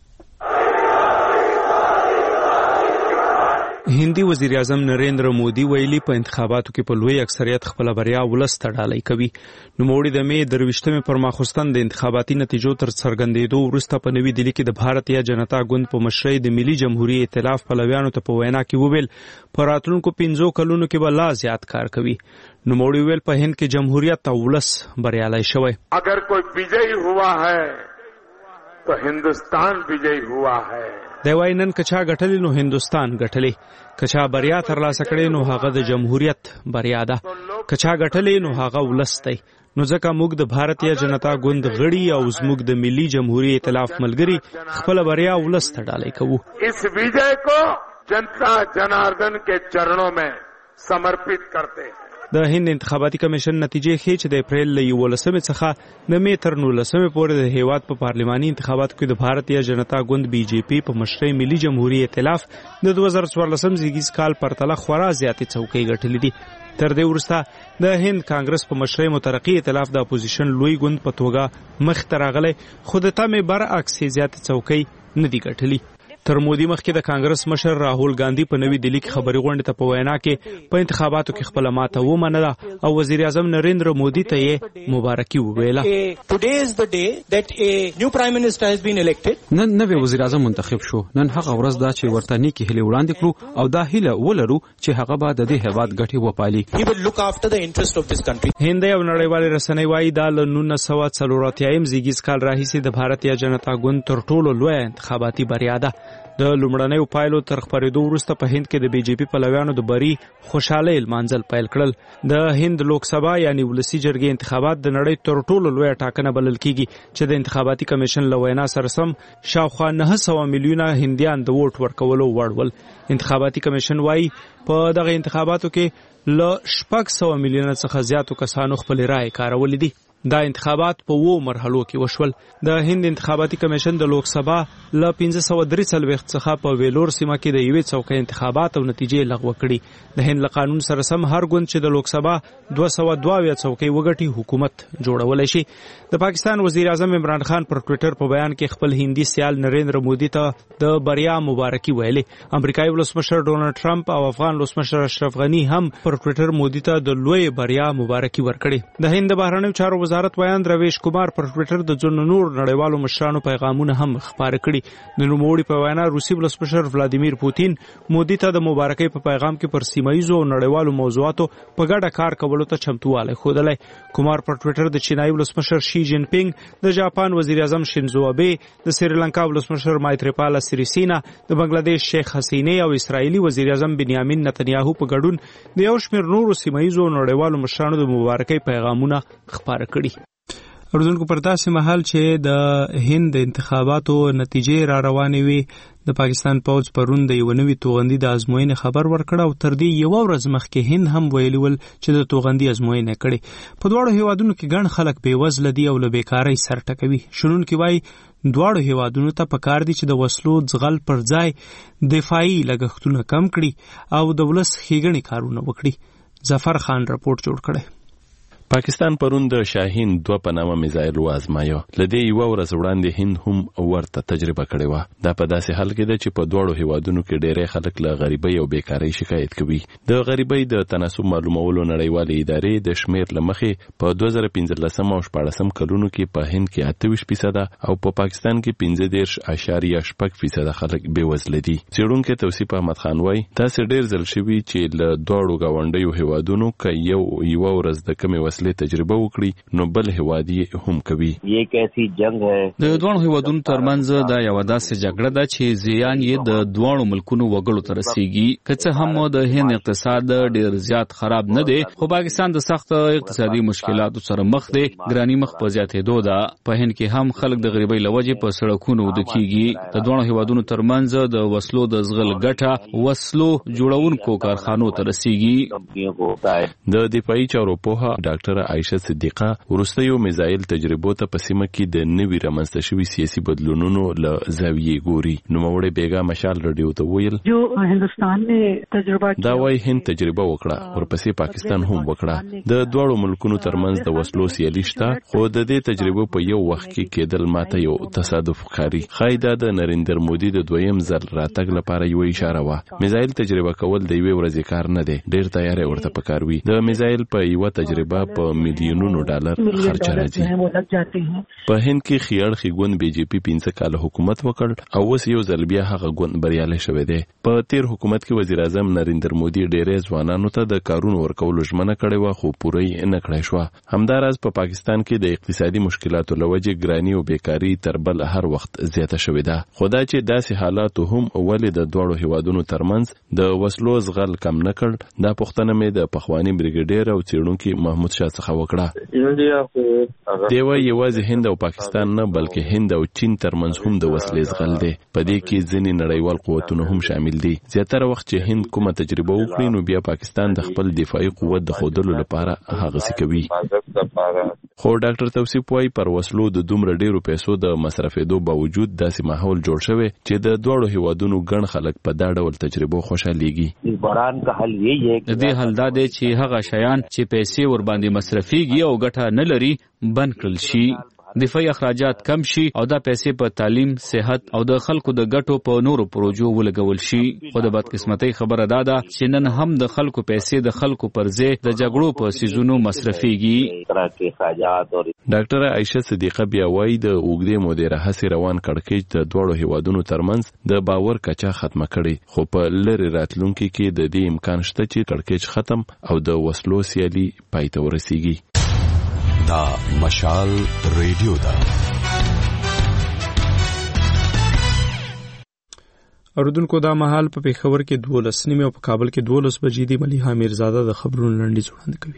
هندي وزیر اعظم نریندر مودي ویلي په انتخاباتو کې په لوی اکثریت خپل بریا ولس ته ډالۍ کوي. نوموړي د مې درویشتمې پر ماخوستن د انتخاباتي نتیجو تر څرګندېدو وروسته په نوي دهلي کې د بھارتیا جنتا ګوند په مشرۍ د ملي جمهوریت ائتلاف پلویانو ته په وینا کې وویل په راتلونکو پنځو کلونو کې به لا زیات کار کوي. نوموړي ویل په هند کې جمهوریت او ولس بریالي شوی. اگر کوئی विजयी हुआ है तो हिंदुस्तान विजयी हुआ है. دی وای نن کچا غټلی نو هندستان غټلی، کچا بریا ترلاسه کړي نو هغه د جمهوریت بریا ده، کچا غټلی نو هغه ولس دی. نو ځکه موږ د بھارتیا جنتا ګوند غړي او زموږ د ملي جمهوریت ائتلاف ملګری خپل بریا ولس ته ډالۍ کوو. اس विजय को जनता जनार्दन के चरणों में समर्पित करते हैं. د هند انتخاباتي کمیشن نتیجې ښیي چې د اپریل له یولسمې څخه د مې تر نولسمې پورې د هیواد په پارلماني انتخاباتو کې د بھارتیه جنتا ګوند بي جے پي په مشرۍ ملي جمهوریت ائتلاف د دوه زره څوارلسم زیږیز کال پرتله خورا زیاتې څوکۍ ګټلې دي. تر دې وروسته د هند کانګرس په مشرۍ مترقي ائتلاف د اپوزیشن لوی ګوند په توګه مخ ته راغلی، خو د تمې برعکس زیاتې څوکۍ نه دي ګټلي. تر مودي مخکې د کانګرس مشر راهول ګاندھی په نوې دلی کې خبري غونډې ته په وینا کې په انتخاباتو کې خپل ماته ومنله او وزیر اعظم نریندر مودي ته یې مبارکي وویله. نن نوې وزیر اعظم منتخب شو. نن هغه ورځ ده چې ورته نیکې هیلې وړاندې کړو او دا هیله ولرو چې هغه به د دې هیواد ګټې وپالي. هند یو نړیوالې رسنۍ وایي دا له نولس سوه څلور اتیایم زیږیز کال راهیسې د بھارتیه جنتا ګوند تر ټولو لویه انتخاباتي بریا ده. د لومړنیو پایلو تر خپرېدو وروسته په هند کې د بي جے پي پلویانو د بري خوشحالۍ لمانځل پیل کړل. د هند لوک سبا یعنی ولسي جرګې انتخابات د نړۍ تر ټولو لویه ټاکنه بلل کیږي چې د انتخاباتي کمیشن له وینا سره سم شاوخوا نهه سوه میلیونه هندیان د ووټ ورکولو وړ ول. انتخاباتي کمیشن وایي په دغه انتخاباتو کې له شپږ سوه میلیونه څخه زیاتو کسانو خپلې رایې کارولې دي. دا انتخابات په وو مرحلو کې وشول. د هند انتخاباتي کمیشن د لوک سبا له پنځه سوه درې څلوېښت څخه په ویلور سیمه کې د یوې څوکۍ انتخابات او نتیجې لغوه کړي. د هند له قانون سره سم هر ګوند چې د لوک سبا دوه سوه دوه اویا څوکۍ وګټي حکومت جوړولی شي. د پاکستان وزیر اعظم عمران خان پر ټویټر په بیان کې خپل هندي سیال نریندر مودي ته د بریا مبارکي ویلې. امریکایي ولسمشر ډونالډ ټرمپ او افغان ولسمشر اشرف غني هم پر ټویټر مودي ته د لوی بریا مبارکي ورکړي. د هند بهرنیو چارو وزارت ویان رویش کمار پر ټویټر د ځینو نور نړیوالو مشرانو پیغامونه هم خپاره کړي. د نوموړي په وینا روسي ولسمشر ولادیمیر پوتین مودي ته د مبارکۍ په پیغام کې پر سیمایي او نړیوالو موضوعاتو په ګډه کار کولو ته چمتووالی ښودلی. کمار پر ټویټر د چینایي ولسمشر شي جین پینګ، د جاپان وزیر اعظم شینزو ابې، د سریلانکا ولسمشر مایتریپالا سریسینا، د بنگلادیش شیخ حسینې او اسرائیلي وزیر اعظم بنیامین نتنیاهو په ګډون د یو شمېر نورو سیمایي او نړیوالو مشرانو د مبارکۍ پیغامونه خپاره کړي. اردوونکو پر داسې مهال چې د هند د انتخاباتو نتیجې را روانې وي، د پاکستان پوځ پرون د یو نوي توغندي د ازموینې خبر ورکړ او تر دې یوه ورځ مخکې هند هم ویلي ول چې د توغندي ازموینه کړې. په دواړو هیوادونو کې ګڼ خلک بېوزله دي او له بېکارۍ سر ټکوي. شنونکي وایي دواړو هیوادونو ته پکار دي چې د وسلو ځغل پر ځای دفاعي لګښتونه کم کړي او د ولس ښېګڼې کارونه وکړي. ظفر خان راپورټ جوړ کړی. پاکستان پرون د شاهین دوه په نامه میزایل وازمایو. لدې یو ورځ وړاندې هند هم ورته تجربه کړې وه. دا په داسې حال کې ده چې په دواړو هیوادونو کې ډېری خلک له غریبۍ او بیکارۍ شکایت کوي. د غریبۍ د تناسب معلومولو نړیوالې ادارې د شمېر له مخې په دوه زره پنځلسم او شپاړسم کلونو کې په هند کې اته ویشت فیصده او په پاکستان کې پنځه دېرش اعشاریه شپږ فیصده خلک بېوزله دي. څېړونکی توصیف احمد خان وایي داسې ډېر ځل شوي چې له دواړو ګاونډیو هیوادونو که یو یوه ورځ د کمې وسلې تجربه وکړي نو بل هیواد یې هم کوي. د دوه هیوادونو ترمنځ دا یو داسې جګړه ده چې زیان یې د دوه ملکونو وګړو ته رسیږي. که څه هم د هند اقتصاد ډیر زیات خراب نه دی، خو پاکستان د سخت اقتصادي مشکلاتو سره مخ دی. ګرانی مخ په زیاتېدو ده. په هند کې هم خلک د غریبۍ له وجې په سړکونو ود کیږي. د دوه هیوادونو ترمنځ د وسلو د زغل ګټه وسلو جوړونکو کارخانو ته رسیږي. د دفاعي چارو پوها ډاکټر عائشه صدیقه وروستیو میزایل تجربو ته په سیمه کې د نوي رامنځته شوي سیاسي بدلونونو له زاویې ګوري. نوموړی بیګا مشال رادیو ته ویل دا وایي هند تجربه وکړه، ورپسې پاکستان هم وکړه. د دواړو ملکونو ترمنځ د وسلو سیالي شته، خو د دې تجربو په یو وخت کې کېدل ماته یو تصادف ښکاري. ښایي دا د نریندر مودي د دویم ځل راتګ لپاره یوه اشاره وه. میزایل تجربه کول د یوې ورځې کار نه دی، ډېر تیاری ورته پکار وي. د میزایل په یوه تجربه په میلیونونو ډالر خرچ راځي. په هند کې خیاړخي ګوند بي جے پي پنځه کاله حکومت وکړ او اوس یو ځل بیا هغه ګوند بریالی شوی دی. په تیر حکومت کې وزیر اعظم نریندر مودي ډېری ځوانانو ته د کارونو ورکولو ژمنه کړې وه، خو پوره یې نه کړی شوه. همداراز په پاکستان کې د اقتصادي مشکلاتو له وجې ګراني او بیکاري تر بل هر وخت زیاته شوې ده. خو دا چې داسې حالاتو هم ولې د دواړو هیوادونو ترمنځ د وسلو زغل کم نه کړ، دا پوښتنه مې د پخواني بریګیډیر او څېړونکي محمود شاه چا څخه وکړه. دی وايي یوازې هند او پاکستان نه بلکې هند او چین ترمنځ هم د وسلې زغل دی. په دې کې ځینې نړیوال قوتونه هم شامل دي. زیاتره وخت چې هند کومه تجربه وکړي نو بیا پاکستان د خپل دفاعي قوت د ښودلو لپاره هغه څه کوي. خو ډاکټر توصیف وايي پر وسلو د دومره ډیرو پیسو د مصرفېدو باوجود داسې ماحول جوړ شوی چې د دواړو هیوادونو ګڼ خلک په دا ډول تجربو خوشاليږي. د دې حل دا دی چې هغه شیان چې پیسې ور باندې مصرفيږي او ګټه نه لري بند کړل شي، دفاعي اخراجات کم شي او دا پیسې په تعلیم، صحت او د خلکو د ګټو په نورو پروژو ولګول شي. خو د بدقسمتۍ خبره دا ده چې نن هم د خلکو پیسې د خلکو پر ځای د جګړو په سيزونو مصرفيږي. ډاکټر عائشه صدیقه بیا وايي د اوږدې مودې راهیسې روان کړکېچ د دواړو هیوادونو ترمنځ د باور کچا ختمه کړي، خو په لری راتلونکي کې د دې امکان شته چې کړکېچ ختم او د وسلو سیالي پای ته ورسیږي. دا مشال ریډیو دا اوردونکو دا مهال په پیښور کې دولس نیمه او په کابل کې دولس بجې دی. ملیحه میرزاده د خبرونو لنډیز وړاندې کوي.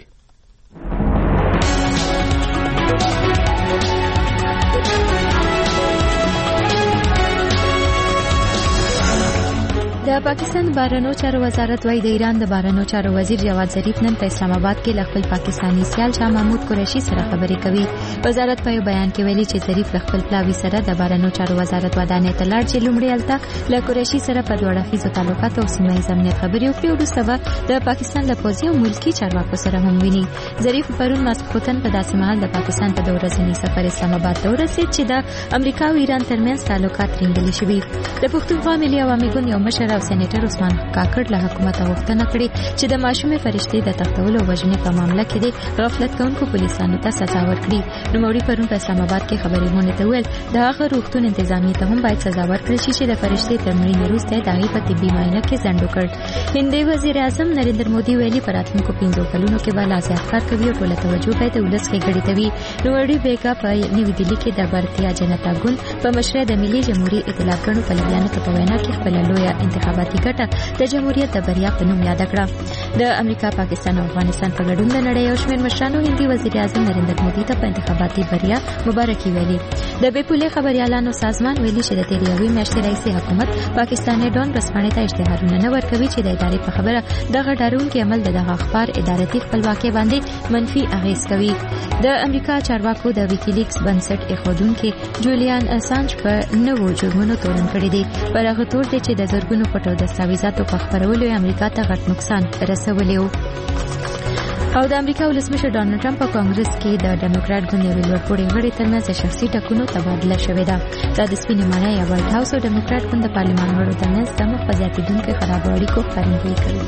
د پاکستان بهرنیو چارو وزارت وايي د ایران د بهرنیو چارو وزیر جواد ظریف نن په اسلام آباد کې خپل پاکستانی سیال شاه محمود قریشي سره خبرې کوي. وزارت په یو بیان کې ویلي چې ظریف خپل پلاوی سره د بهرنیو چارو وزارت ودانې ته لاړ چې لومړی الته له قریشي سره په دوه اړخیزو تعلقاتو او سیمه ییز امنیت خبرې وکړي. وروسته به د پاکستان له پوځي او ملکی چارواکو سره هم ویني. ظریف پرون ماسخوتن په داسې مهال د پاکستان په دوه ورځني سفر اسلام آباد ته ورسېد چې د امریکا او ایران ترمنځ تعلقات رینګل شوي. د پښتونخوا ملي عوامي ګوند یو مشر او سېنیټر عثمان کاکړ له حکومت غوښتنه کړې چې د ماشومې فرشتې د تختولو او وژنې په معاملې کې د غفلت کوونکو پولیسانو ته سزا ورکړي. نوموړي پرون په اسلام آباد کې خبرې مونږ ته ویل د هغه روغتون انتظامیه ته هم باید سزا ورکړي چې د فرشتې تر مړینې وروسته د هغې په طبي معاینه کې ځنډ وکړ. هندي وزیر اعظم نریندر مودي ویلي په راتلونکو پنځو کلونو کې به لا زیات کار کوي او ټوله توجه به د ولس ښېګړې ته وي. نوموړي بیګا په نوي دلي کې د بھارتیا جنتا ګوند په مشرۍ د ملي جمهوریت ائتلاف ګڼو پلویانو ته په وینا کې خپله لویه انتخاباتي ګټه د جمهوریت د بریا په نوم یاد کړه. د امریکا، پاکستان او افغانستان په ګډون د نړۍ یو شمېر مشرانو هندي وزیر اعظم نریندر مودي ته په انتخاباتي بریا مبارکي ویلي. د بې پولې خبريالانو سازمان ویلي چې د تېرې یوې میاشتې راهیسې حکومت پاکستاني ډون ورځپاڼې ته اشتهارونه نه ورکوي چې د ادارې په خبره دغه ډارونکي عمل د دغه اخبار ادارتي خپلواکۍ باندې منفي اغېز کوي. د امریکا چارواکو د ویکیلیکس بنسټ ایښودونکي جولیان اسانج په نوو جرمونو تورن کړی دی. پر هغه تور دی چې د زرګونو پټو دستاویزاتو په خپرولو یې امریکا ته غټ نقصان رسولی و. او د امریکا ولسمشر ډانلډ ټرمپ په کانګرس کې د ډیموکرات ګوند یوې لوړپوړې غړي ترمنځ شخصي ټاکنو تبادله شوې ده. دا د سپینې ماڼۍ یا وایټ هاوس او ډیموکرات ګوند د پارلمان غړو ترمنځ د مخ په زیاتېدونکو خرابو اړیکو ښکارندویي کوي.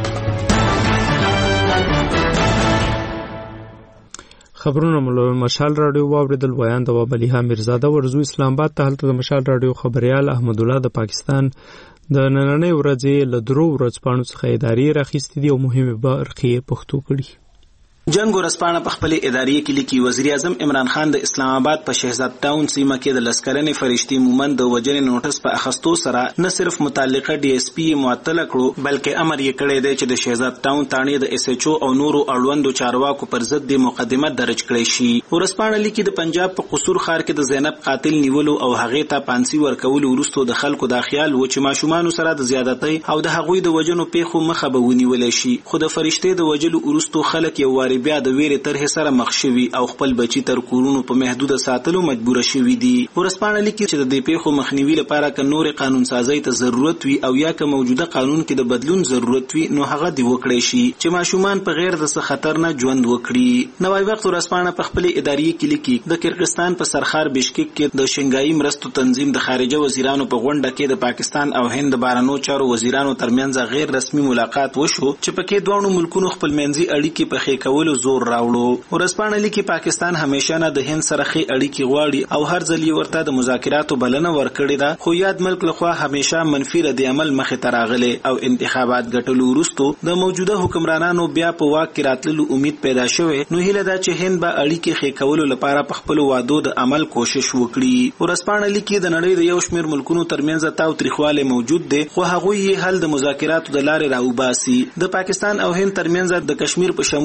خبرونه مو مشال رادیو واوریدل. ویان د ملیحه میرزاده ورزو اسلام آباد ته. هلته د مشال رادیو خبريال احمد الله د پاکستان د نننۍ ورځې له درو ورځپاڼو څخه ادارې راخیستې دي او مهمه برخې پښتو کړي. جنگ ورسپانه په خپل ادارې کې لیکي وزیر اعظم عمران خان د اسلام آباد په شهزاد ټاون سیمه کې د لسکرنې فرشتي مومند د وجنې نوټس په اخستو سره نه صرف متعلقه ډي اس پی معطل کړو بلکې امر یې کړی دی چې د شهزاد ټاون تانې د اس ایچ او او نورو اړوندو چارواکو پر ضد د مقدمه درج کړی شي. ورسپانه لیکي د پنجاب په قصور ښار کې د زینب قاتل نیولو او هغه ته پانسي ورکول وروسته د خلکو د خیال و چې ماشومان سره د زیادتۍ او د هغوی د وجنو پیښو مخه به ونیول شي. خو د فرشتي د وجلو وروسته خلک یو واری بیا د ویرې تر سره مخ شوي او خپل بچی تر کورونو په محدوده ساتلو مجبور شوي دي. ورسپانه لیکي چې د دې پیښو مخنیوي لپاره که نور قانون سازی ته ضرورت وي او یا که موجوده قانون کې د بدلون ضرورت وي نو هغه دی وکړي شي چې ماشومان په غیر د خطر نه ژوند وکړي. نوای وخت ورسپانه په خپل ادارې کې لیکي د کرغستان په سرخار بشکک کې د شنګایي مرستو تنظیم د خارجه وزیرانو په غونډه کې د پاکستان او هند بهرنیو چارو وزیرانو ترمنځ غیر رسمي ملاقات وشو چې پکې دوه ملکونو خپل منځي اړیکې په خې کولو زور راوړو. ورسپانه لیکي پاکستان همیشه نه د هند سره خې اړیکې غواړي او هر ځل یې ورته د مذاکراتو بلنه ورکړې ده خو یاد ملک لخوا همیشه منفي رد عمل مخې ته راغلی او انتخابات ګټلو وروسته د موجوده حکمرانانو بیا په واک کې راتللو امید پیدا شوی نو هیله ده چې هند به اړیکې خې کولو لپاره په خپل وعدو د عمل کوشش وکړي. ورسپانه لیکي د نړۍ د یو شمېر ملکونو ترمنځ تاو تریخواله موجود دی خو هغوی یې حل د مذاکراتو د لارې راوباسي. د پاکستان او هند ترمنځ د کشمیر په شمول چې څه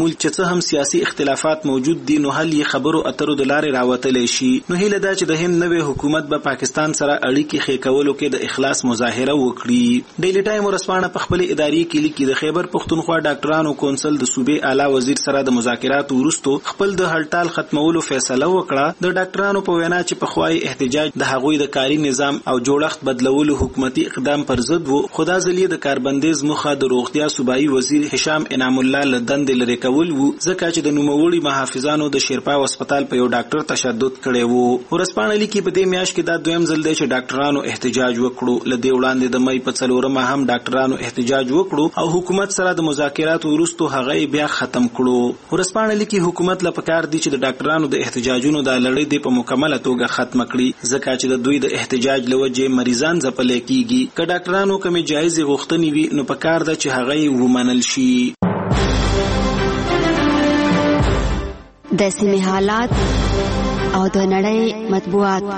څه هم سیاسي اختلافات موجود دي نو حل یې خبرو اترو د لارې راوتلی شي. نو هیله ده چې د هند نوې حکومت به پاکستان سره اړیکې ښې کولو کې د اخلاص مظاهره وکړي. ډیلی ټایم ورځپاڼه په خپل اداري کې لیکي د خیبر پښتونخوا ډاکټرانو کونسل د صوبې اعلی وزیر سره د مذاکراتو وروسته خپل د هړتال ختمولو فیصله وکړه. د ډاکټرانو په وینا چې په خوای احتجاج د هغوی د کاري نظام او جوړښت بدلولو حکومتي اقدام پر ضد وو. خدا ځلې د کاربندیز مخه د روغتیا صوبایي وزیر هشام انعام الله له دندې لرې کول وو ځکه چې د نوموړي محافظانو د شیرپا هسپتال په یو ډاکټر تشدد کړی وو. ورځپاڼه لیکي په دې میاشت کې دا دویم ځل دی چې ډاکټرانو احتجاج وکړو. له دې وړاندې د مې په څلورمه هم ډاکټرانو احتجاج وکړو او حکومت سره د مذاکراتو وروسته هغه بیا ختم کړو. ورځپاڼه لیکي حکومت له پکار دي چې د ډاکټرانو د احتجاجونو د لړۍ د په مکمله توګه ختم کړي ځکه چې د دوی د احتجاج لوجې مریضان ځپل کیږي. که ډاکټرانو کومې جایزې غوښتنې وي نو پکار ده چې هغه یې ومنل شي. د سیمې حالات او د نړۍ مطبوعات.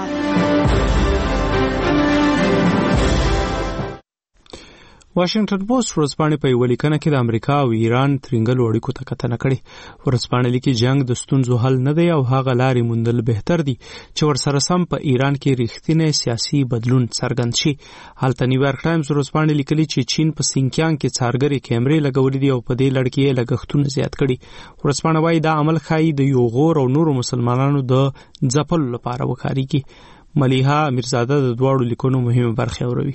واشنگټن پوسټ ورځپاڼې په یوه لیکنه کې د امریکا او ایران ترنګلو اړیکو ته کتنه کړې. ورځپاڼه لیکي جنگ د ستونزو حل نه دی او هغه لارې موندل بهتر دي چې ورسره سم په ایران کې رښتینی سیاسي بدلون څرګند شي. هلته نیویارک ټایمز ورځپاڼې لیکلي چې چین په سینکیانګ کې څارګرې کیمرې لګولې دي او په دې لړ کې یې لګښتونه زیات کړي. ورځپاڼه وايي دا عمل ښایي د یو غور او نورو مسلمانانو د ځپلو لپاره وکارېږي. ملیحه امیرزاده د دواړو لیکنو مهمه برخې اوروي.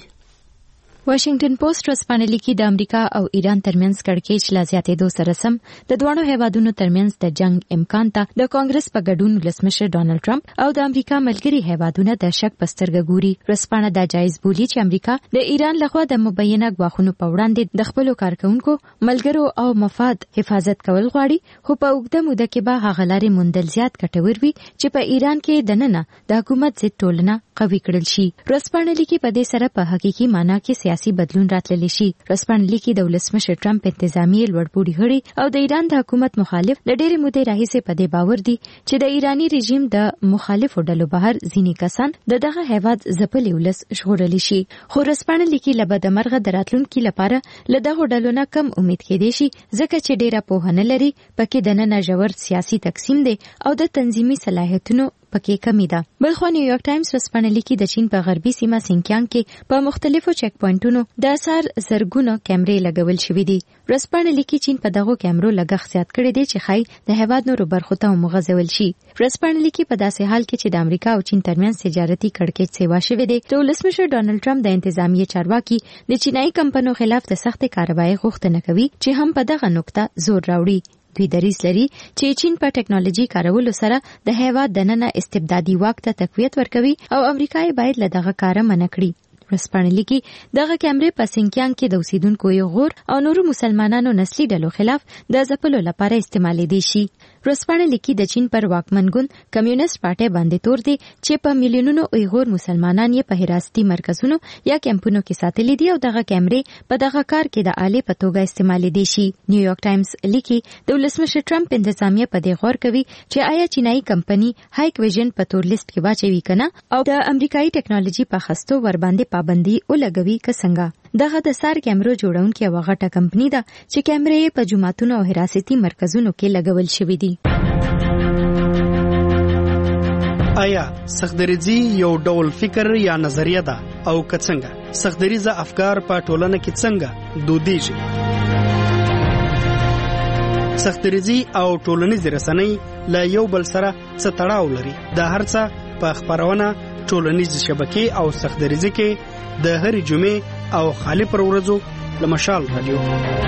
واشنگټن پوسټ ورځپاڼه لیکي د امریکا او ایران ترمنځ کړکېچ لا زیاتېدو سره سم د دواړو هیوادونو ترمنځ د جنگ امکان ته د کانګرس په ګډون ولسمشر ډانلډ ټرمپ او د امریکا ملګري هیوادونه د شک په سترګه ګوري. ورځپاڼه دا جایز بولي چې امریکا د ایران لخوا د مبینه ګواښونو په وړاندې د خپلو کارکونکو ملګرو او مفاد حفاظت کول غواړي خو په اوږده موده کې به هغه لارې موندل زیات ګټور وي چې په ایران کې دننه د حکومت ضد ټولنه قوي کړل شي. ورځپاڼه لیکي په دې سره په حقيقي معنی کې سیاسي بدلون راتللی شي. ورځپاڼه لیکي د ولسمشر ټرمپ انتظامی لوړپوړي غړي او د ایران د حکومت مخالف ل ډېرې مودې راهیسې په دې باور دي چې د ایرانی رژیم د مخالفو ډلو بهر ځینې کسان د دغه هیواد ځپلي ولس ژغورلی شي. خو ورځپاڼه لیکي له بدمرغه د راتلونکي لپاره له دغو ډلو نه کم امید کېدی شي ځکه چې ډېره پوهه نه لري، پکې دننه ژور سیاسي تقسیم دی او د تنظیمي صلاحیتونو پکې کمی ده. بلخو نیویارک ټایمز ورځپاڼه لیکي د چین په غربي سیمه سینکیانګ کې په مختلفو چک پوینټونو د اثر زرګونو کیمرې لګول شوې دي. ورځپاڼه لیکي چین په دغو کیمرو لګښت زیات کړی دی چې ښایي د هیواد نورو برخو ته ومغځول شي. ورځپاڼه لیکي په داسې حال کې چې د امریکا او چین ترمنځ تجارتي کړکېچ سیوا شوې دی د ولسمشر ډانلډ ټرمپ د انتظامیې چارواکي د چینایي کمپنیو خلاف د سختې کارروایي غوښتنه کوي چې هم په دغه نقطه زور راوړي. دوی دریځ لري چې چین په ټکنالوژي کارولو سره د هیواد دننه استبدادي واک ته تقویت ورکوي او امریکا یې باید له دغه کاره منع کړي. ورځپاڼه لیکي دغه کیمرې په سینکیانګ کې د اوسیدونکو یو غور او نورو مسلمانانو نسلي ډلو خلاف د ځپلو لپاره استعمالېدای شي. ورځپاڼه لیکي د چین پر واکمن ګوند کمیونست پارټي باندې تور دی چې په میلیونونو ایغور مسلمانان یې په حراستي مرکزونو یا کیمپونو کې ساتلي دي او دغه کیمرې په دغه کار کې د آلې په توګه استعمالېدای شي. نیویارک ټایمز لیکي د ولسمشر ټرمپ انتظامیه په دې غور کوي چې آیا چینایي کمپنی هایک ویژن په تور لیست کې واچوي کنه او د امریکایي ټکنالوژي په خستو ور باندې پابندي ولګوي که څنګه. دغه د سار کیمرو جوړونکې یوه غټه کمپنی ده چې کیمرې په جوماتونو او حراستي مرکزونو کې لګول شوي دي. آیا سختدریزي یو ډول فکر یا نظریه ده او که څنګه سختدریزه افکار په ټولنه کې څنګه دودیږي؟ سختدریزي او ټولنیز رسنۍ له یو بل سره څه تړاو لري؟ دا هر څه په خبرونه ټولنیز شبکې او سختدریزي کې د هرې جمعې او خالی پر ورځو له مشال رادیو.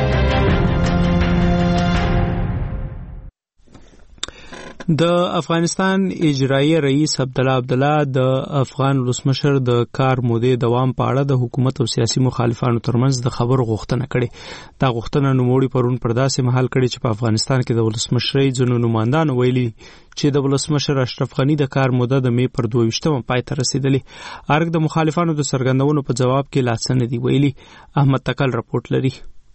د افغانستان اجرایي رئیس عبدالله عبدالله د افغان ولسمشر د کار مودې دوام په اړه د حکومت او سیاسي مخالفانو ترمنځ د خبرو غوښتنه کړې. دا غوښتنه نوموړي پرون پر داسې مهال کړې چې په افغانستان کې د ولسمشرۍ ځینو نمایندانو ویلي چې د ولسمشر اشرف غني د کار موده د مې پر دوه ویشتمه پای ته رسیدلې. ارګ د مخالفانو د څرګندونو په جواب کې لا څه نه دي ویلي. احمد تکل رپورټ لري.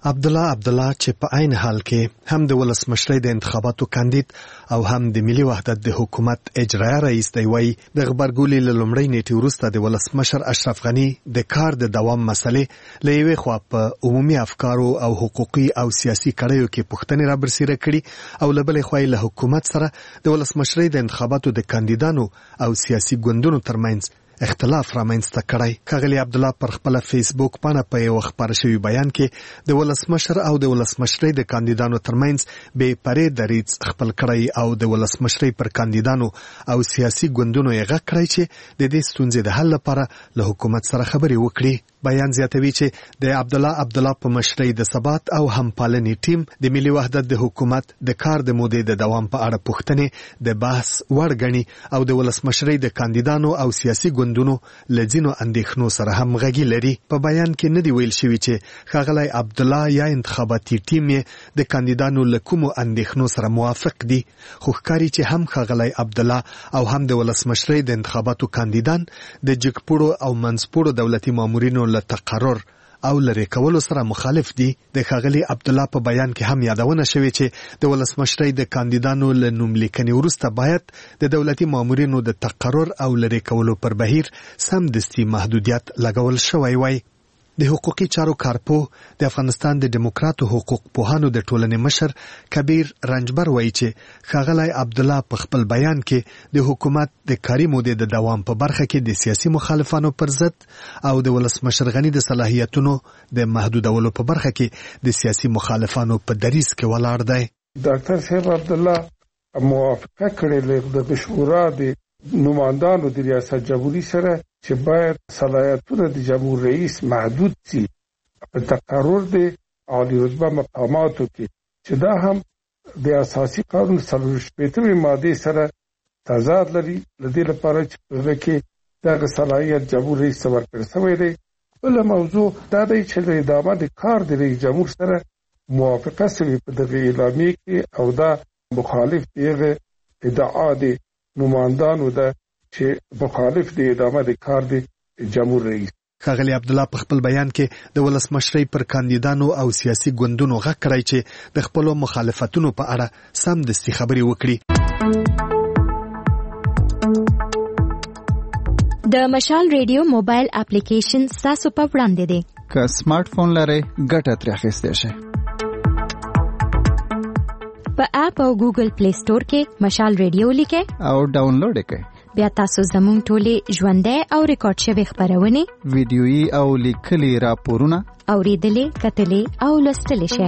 عبدالله عبدالله چې په عین حال کې هم د ولسمشرۍ د انتخاباتو کاندید او هم د ملي وحدت د حکومت اجرایه رئیس دی، وایي د غبرګولي له لومړۍ نیټې وروسته د ولسمشر اشرف غني د کار د دوام مسلې له یوې خوا په عمومي افکارو او حقوقي او سیاسي کړیو کې پوښتنې را برسېره کړي او له بلې خوا له حکومت سره د ولسمشرۍ د انتخاباتو د کاندیدانو او سیاسي ګوندونو ترمنځ اختلاف رامنځته کړی. ښاغلي عبدالله پر خپل فیسبوک باندې په یو خبر شوی بیان کې د ولسمشر او د ولسمشرۍ د کاندیدانو ترمنځ بې پرې دریځ خپل کړی او د ولسمشرۍ پر کاندیدانو او سیاسي ګوندونو یې غږ کړی چې د دې ستونزې د حل لپاره له حکومت سره خبرې وکړي. بیان زیاتوي چې د عبدالله عبدالله په مشرۍ د ثبات او همپالنې ټیم د ملي وحدت د حکومت د کار د مودې د دوام په اړه پوښتنې د بحث وړ ګڼي او د ولسمشرۍ د کاندیدانو او سیاسي ګوندونو له ځینو اندېښنو سره همغږي لري. په بیان کې نه دی ویل شوي چې ښاغلی عبدالله یا انتخاباتي ټیم یې د کاندیدانو له کومو اندېښنو سره موافق دي، خو ښکاري چې هم ښاغلی عبدالله او هم د ولسمشرۍ د انتخاباتو کاندیدان د جګپوړو او منځپوړو دولتي مامورینو له تقرر او لرې کولو سره مخالف دي. د ښاغلي عبدالله په بیان کې هم یادونه شوې چې د ولسمشرۍ د کاندیدانو له نوملیکنې وروسته باید د دولتي مامورینو د تقرر او لرې کولو پر بهیر سمدستي محدودیت لګول شوی وای. د حقوقي چارو کارپوه د افغانستان د ډیموکراتو حقوق پوهانو د ټولنې مشر کبیر رنجبر وایي چې ښاغلی عبدالله په خپل بیان کې د حکومت د کاري مودې د دوام په برخه کې د سیاسي مخالفانو پر ضد او د ولسمشر غني د صلاحیتونو د محدودولو په برخه کې د سیاسي مخالفانو په دریځ کې ولاړ دی. ډاکټر صاحب عبدالله موافقه کړې د شورا د نمائندانو د ریاست جمهوریت سره چې باید صلاحیتونه د جمهور رئیس محدود سي په تقرر د عالی رتبه مقاماتو کې، چې دا هم د اساسي قانون څلور شپېتمې مادې سره تضاد لري. لدې لپاره چې په کې دغه صلاحیت جمهور رئیس ته ورکړل شوی دی. بل موضوع دا دی چې د ادامه د کار د رئیس جمهور سره موافقه شوې په دغه اعلامیه کې او دا مخالف دغه ادعا د نمائندانو ده چې مخالف دی ادامه د کار دی جمهور رئیس. ښاغلي عبدالله په خپل بیان کې د ولسمشرۍ پر کاندیدانو او سیاسي ګوندونو غږ کړی چې د خپلو مخالفتونو په اړه سمدستي خبرې وکړي. د مشال ریډیو موبایل اپلیکیشن ستاسو په وړاندې دی. که سمارټ فون لرئ ګټه ترې اخیستی شئ. په اپ او ګوګل پلی سٹور کې مشال ریډیو لیکئ او ډاونلوډ یې کړئ. بیا تاسو زموږ ټولې ژوندۍ او ریکارډ شوې خبرونه، ویډیويي او لیکلي راپورونه اوریدلې، کتلې او لوستلې شئ.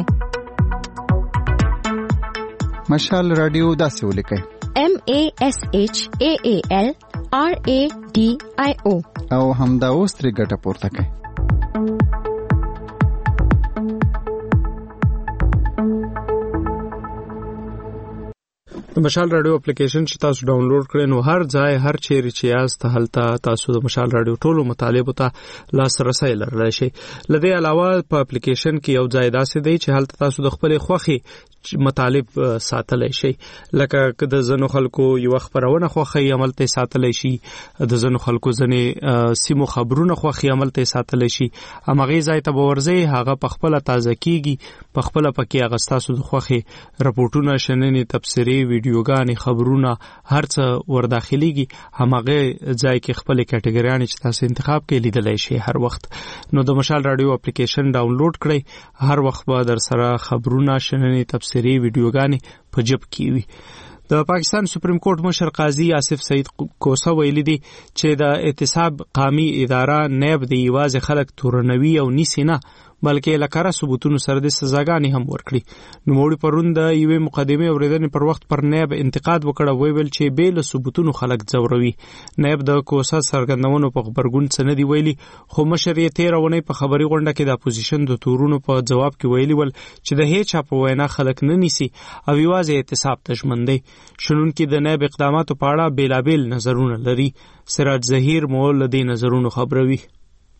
مشال رادیو داسې ولیکئ: M A S H A A L R A D I O او همدا اوس ترې ګټه پورته کړئ. د مشال رادیو اپلیکیشن چې تاسو ډاونلوډ کړئ نو هر ځای هر چیرې چې یاست هلته تاسو د مشال رادیو ټولو مطالبو ته لاسرسی لرلی شئ. له دې علاوه په اپلیکیشن کې یو ځای داسې دی چې هلته تاسو د خپلې خوښې مطالب ساتلی شي، لکه که د ځینو خلکو یوه خپرونه خوښوي هملته یې ساتلی شي، د ځینو خلکو ځینې سیمو خبرونه خوښي هملته یې ساتلی شي. همغې ځای ته به ورځئ، هغه په خپله تازه کېږي، په خپله پکې هغه ستاسو د خوښې رپورټونه، شننې، تبصرې، ویډیوګانې، خبرونه هر څه ورداخلیږي. همغې ځای کې خپلې کټګریانې چې تاسو انتخاب کړئ لیدلی شئ هر وخت. نو د مشال رادیو اپلیکیشن ډاونلوډ کړئ، هر وخت به در سره خبرونه، شننې، تبصرې، ویډیوګانې په جب کې وي. د پاکستان سپریم کورټ مشر قاضي آصف سعید کوسه ویلي دي چې د احتساب قامي اداره نیب د یوازې خلک تورنوي او نیسي نه، بلکې لکاره ثبوتونو سره د سزاګانې هم ورکړي. نوموړي پرون د یوې مقدمې اورېدنې پر وخت پر نیب انتقاد وکړ او ویل چې بې له ثبوتونو خلک ځوروي. نیب د کوسه څرګندونو په غبرګون څه نه دی ویلي، خو مشر یې تېره اونۍ په خبري غونډه کې د اپوزیشن د تورونو په ځواب کې ویلي ول چې د هیچا په وینا خلک نه نیسي او یوازې احتساب ته ژمن دی. شنونکي د نیب اقداماتو په اړه بېلابېل نظرونه لري. سراج ظهیر مو له دې نظرونو خبروي.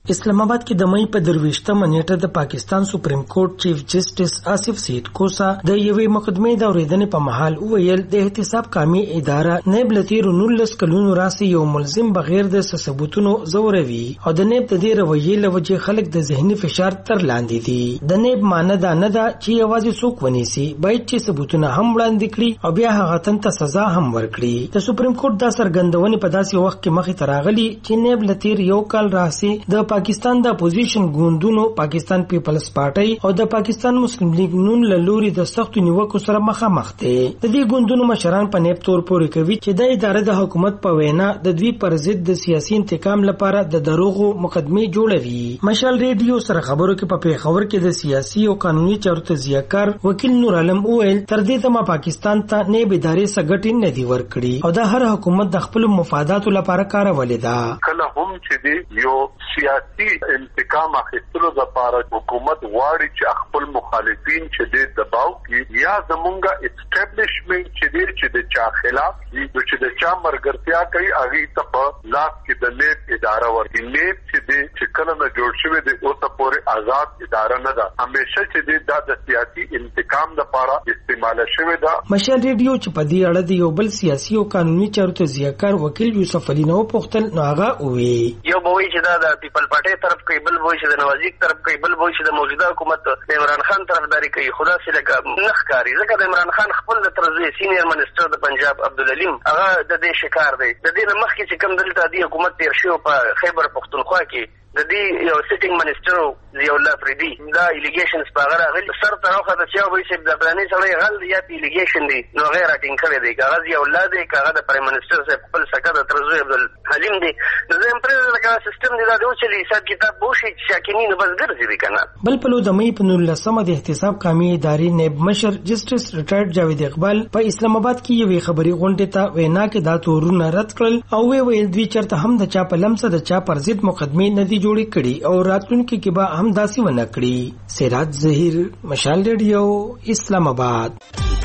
اسلام آباد کې د مې په درويشتمه نیټه د پاکستان سپریم کورټ چیف جسټس آصف سید کوسا د یوې مقدمې د اورېدنې په محل وویل د احتساب کامي اداره نیب لتیر نولس کلونو راسي یو ملزم بغیر د ثبوتونو زوروي او د نیب د دې رویې لوجه خلک د ذهني فشار تر لاندې دي. د نیب مانده نه ده چې یوازې څوک ونیسي، باید چې ثبوتونه هم وړاندې کړي او بیا هغه تن ته سزا هم ورکړي. د سپریم کورټ دا څرګندونې په داسې وخت کې مخې ته راغلي چې نیب لتیر یو کال راسي د پاکستان د اپوزیشن ګوندونو پاکستان پیپلز پارټي او د پاکستان مسلم لیگ نون له لوري د سختو نیوکو سره مخامخ دي. د دې ګوندونو مشران په نیب تور پورې کوي چې د ادارې د حکومت په وینا د دوی پر ضد د سیاسي انتقام لپاره د دروغو مقدمې جوړوي. مشال ریډیو سره خبرو کې په پیښور کې د سیاسي او قانوني چارو تجزیهکار وکیل نور عالم وویل تر دې ته ما پاکستان ته نیب ادارې سګټې نه دی ورکړي او د هر حکومت د خپل مفاداتو لپاره کارولې ده. کله هم چې دی یو سیاسي انتقام اخیستلو لپاره حکومت غواړي چې خپل مخالفین چې د دباو کې یا زمونږه اسټابلیشمنت چې دی چې د چا خلاف دي چې د چا مرګرتیا کوي هغه ته په لاس کې د نیب اداره ورکړي. نیب چې دی چې کله نه جوړ شوی دی او ته پورې آزاد اداره نه ده، همیشه چې دی دا د سیاسي انتقام لپاره استعمال شوی ده. مشال ریډیو چې په دې اړه د یو بل سیاسي او قانوني چارو تجزیهکار وکیل یوسف علي نو پوښتل نو هغه وی یو بوي چې دا د پیپل پارټي طرف کوي، بل بوي چې د نوازی طرف کوي، بل بوي چې د موجوده حکومت د عمران خان طرفداري کوي. خدا سي لکه نخکاری ځکه د عمران خان خپل د طرزي سینیئر منسٹر د پنجاب عبدالعلیم هغه د دې شکار دی. د دې مخکې چې کوم دلته د حکومت تیر شو په خیبر پختونخوا کې د دې یو سیټینګ منسٹر ضیاء الله فریدي دا الیګیشنز په هغه راغلي سر طرفه د چا وایي چې د پلانې سره غل یا الیګیشن دی نو غیر اټینګ کړی دی. هغه ضیاء الله دی، هغه د پرایم منسٹر صاحب خپل سکه د طرزي عبدالحلیم دی. د زم پرې لکه سیستم دی دا د اوچلي حساب کتاب بوشي شاکینی نو بس ګرځي دی کنه. بل په لو د مې په نولسمه د احتساب کامي ادارې نیب مشر جسټس ریټایرډ جاوید اقبال په اسلام آباد کې یوې خبري غونډې ته وینا کې دا تورونه رد کړل او وی ویل دوی چرته هم د چا په لمسه د چا پر ضد مقدمې نه دي جوړې کړي او راتلونکي کې به هم داسې ونه کړي. سراج ظهیر، مشال ریډیو، اسلام آباد.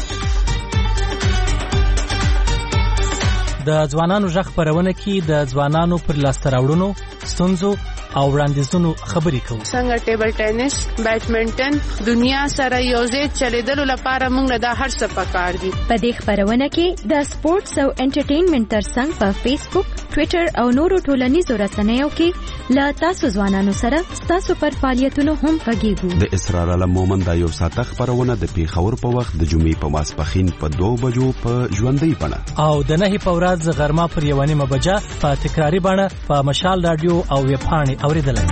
د ځوانانو ژغ خپرونه کې د ځوانانو پر لاسته راوړنو، ستونزو او وړاندیزونو خبرې کوو. څنګه ټیبل ټینس، بیډمنټن دنیا سره یوځای چلیدلو لپاره موږ دا هر څه پکار دي. په دې خبرونه کې د سپورتس او انټرټینمنټ ترڅنګ په فیسبوک، ټوئیټر او نورو ټولنیزو رسنیو کې لا تاسو ځوانانو سره تاسو پر فعالیتونو هم غږیږو. د اسرار علم مومن دا یو ساعته خبرونه د پیښور په وخت د جمعې په ماسپخین په دوه بجو په ژوندۍ بڼه او د نهي په ورځ غرمه پر یوه نیمه بجه په تکراري بڼه په مشال رادیو او ویب پاڼې اوریدلای.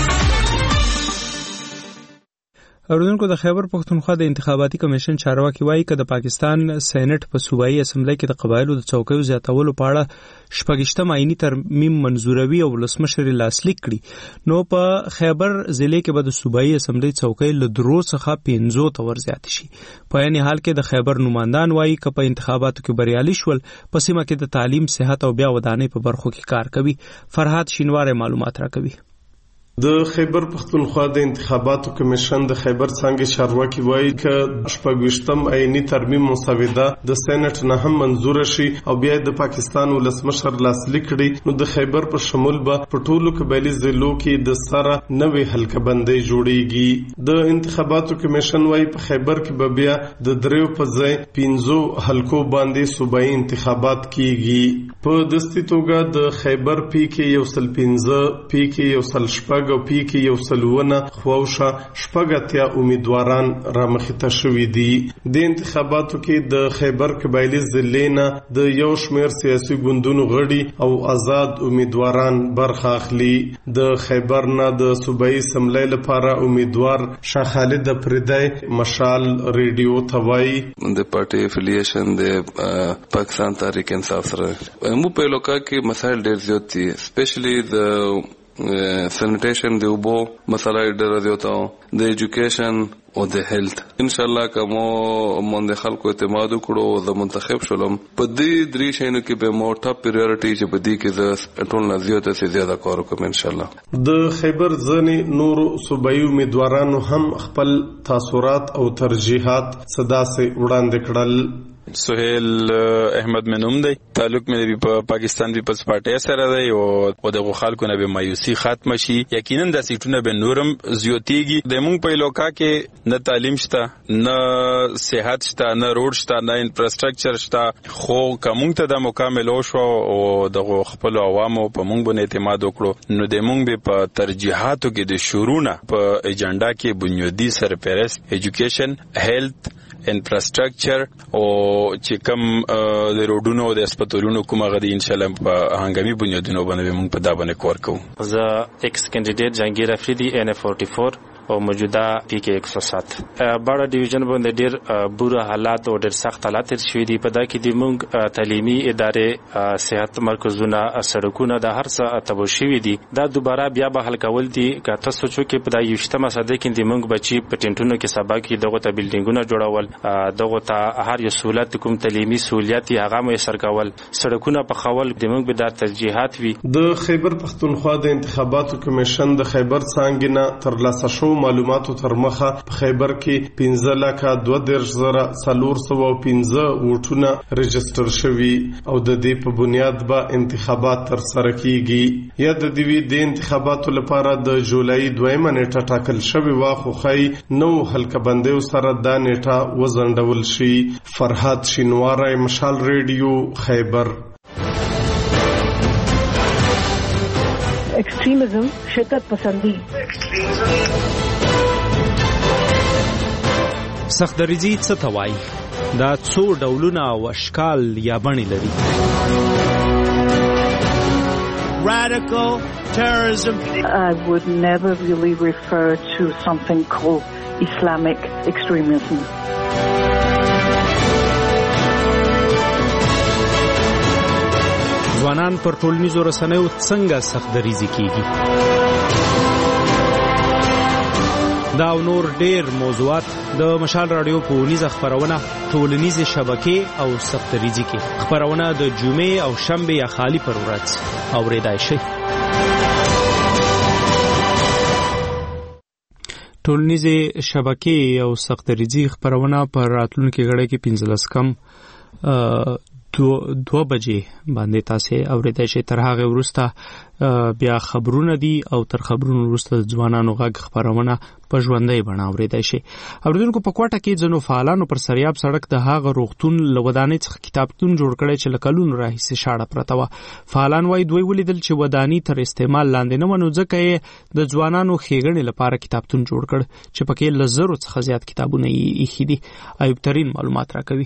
اوریدونکو د خیبر پښتونخوا د انتخاباتي کمیشن چارواکي وایي چې د پاکستان سېنات په صوبایي اسمبلی کې د قبایلو د څوکیو زیاتولو په اړه شپږشتم آئینی ترمیم منزوروي او ولسمشر لاسلیک کړي. نو په خیبر ضلع کې به د صوبایي اسمبلی څوکۍ له درو څخه پنځو ته ورزیات شي. په یعنی حال کې د خیبر نمائندان وایي چې په انتخاباتو کې بریالي شول په سیمه کې د تعلیم، صحت او بیا ودانۍ په برخو کې کار کوي. فرحات شینوار معلومات راکوي. د خیبر پښتونخوا د انتخاباتو کمیشن د خیبر څنګه چارواکي وایي چې شپږویشتم آئینی ترمیم مسوده د سېنات نه هم منزور شي او بیا د پاکستان ولسمشر لاسلیک کړي. نو د خیبر په شمول به په ټولو قبایلی ضلعو کې د سره نوې حلقه بندي جوړیږي. د انتخاباتو کمیشن وایي په خیبر کې به بیا د دریو په ځای پنځو حلقو باندې صوبایي انتخابات کیږي. په دستي توګه د خیبر پی کې یو سل پنځه، پی کې یو سل شپږ او پی کې یو سلونه خواوشه شپږتیا امیدواران را مخته شوي دي. د انتخاباتو کې د خیبر قبایلی ضلع نه د یو شمېر سیاسي ګوندونو غړي او آزاد امیدواران برخه اخلي. د خیبر نه د صوبایي اسمبلی لپاره امیدوار شاه خالد پردی مشال ریډیو ته وایي د پارټي افیلیشن د پاکستان تحریک انصاف سره مو په لوکا کې مسایل ډېر زیات دي، سپیشلی د سینیټیشن د اوبو مسله ډېره زیاته، د ایجوکیشن او د هیلث. ان شاء الله کومو مونږ خلکو اعتماد وکړو د منتخب شولم په دې درې شینو کې به مو ټاپ پریورټی چې په دې کې د ټول نه زیاته سي زیاته کار وکم ان شاء الله. د خیبر ځنی نور صوبایي امیدوارانو هم خپل تاثرات او ترجیحات صدا سي وړاندې کړل. سہیل احمد منوم دی تعلق مې په پاکستان پیپلز پارټي سره دی او د خلکو نه به مایوسی ختم شي. یقینا د سیټونو به نورم زیاتیږي. د مونږ په علاقہ کې نه تعلیم شته نه صحت شته نه روډ شته نه انفراستراکچر شته. خو کوم ته د مکمل شو او د خپل عوامو په مونږ باندې اعتماد وکړو نو د مونږ به په ترجیحاتو کې د شورونه په ایجنډا کې بنیادی سرپرست ایجوکیشن هیلث انفراستراکچر او چې کوم د روډونو او د هسپتالونو کومه غدي ان شاء الله په هنګامي بنیادونو باندې موږ په دا باندې کار کوو. زه ایکس کینډیډیټ جهانگیر افریدی ان فورټي فور او موجوده پی کې ایک سو سات باړه ډیویژن باندې ډیر بوره حالات او ډیر سخت حالات تر شوي دي. په دا کې د موږ تعلیمي ادارې صحت مرکزونه سړکونه د هر څه تبو شوي دي. دا دوباره بیا به حل کول دي که تاسو چې په دا یوشتمه صده کې د موږ بچي په ټینټونو کې سبا کې دغه ته بلډینګونه جوړول دغه ته هر یو سہولت کوم تعلیمي سہولیت هغه مې سر کول سړکونه په خول د موږ به د ترجیحات وي. د خیبر پختونخوا د انتخاباتو کمیشن د خیبر څانګې نه تر لاسه شو معلوماتو تر مخه په خیبر کې پنځه لکه دوه دېرش زره څلور سوه او پنځه ووټونه رجسټر شوي او د دې په بنیاد به انتخابات ترسره کیږي. یا د دې د انتخاباتو لپاره د جولای دویمه نیټه ټاکل شوې وه خو ښایي نو حلقه بندیو سره دا نیټه وځنډول شي. فرهاد شینواری، مشال ریډیو، خیبر. ایکسټریمزم شدت پسندی سخت دریزی څه ته وایي؟ دا څو ډولونه او اشکال یا بڼې لري. Radical terrorism. I would never really refer to something called Islamic extremism. ځوانان پر ټولنیزو رسنیو څنګه سخت دریزي کیږي؟ دا او نور ډیر موضوعات د مشال رادیو په ونیزه خبرونه ټولنیزې شبکې او سخت دریزي کې خبرونه د جمعې او شنبه یا خالی پر ورځ اوریدای شي. ټولنیزې شبکې او سخت دریزي خبرونه پر راتلونکي غړي کې پنځلس کم دو دو بجې باندې تاسو اوریدای شئ. تر هغه وروسته بیا خبرونه دي او تر خبرونو وروسته ځوانانو غږ خبرونه په ژوندۍ بڼه اوریدای شئ. اوریدونکو په کوټه کې ځنو فعالانو پر سریاب سړک د هغه روغتون لودانې څخه کتابتون جوړ کړی چې لکلون راهیسې شاړه پرته وه. فعالان وايي دوی ولیدل چې ودانی تر استعمال لاندې نه ونو ځکه یې د ځوانانو ښېګڼې لپاره کتابتون جوړ کړ چې پکې له زرو څخه زیات کتابونه یې ایښي دي. ایوب ترین معلومات راکوي.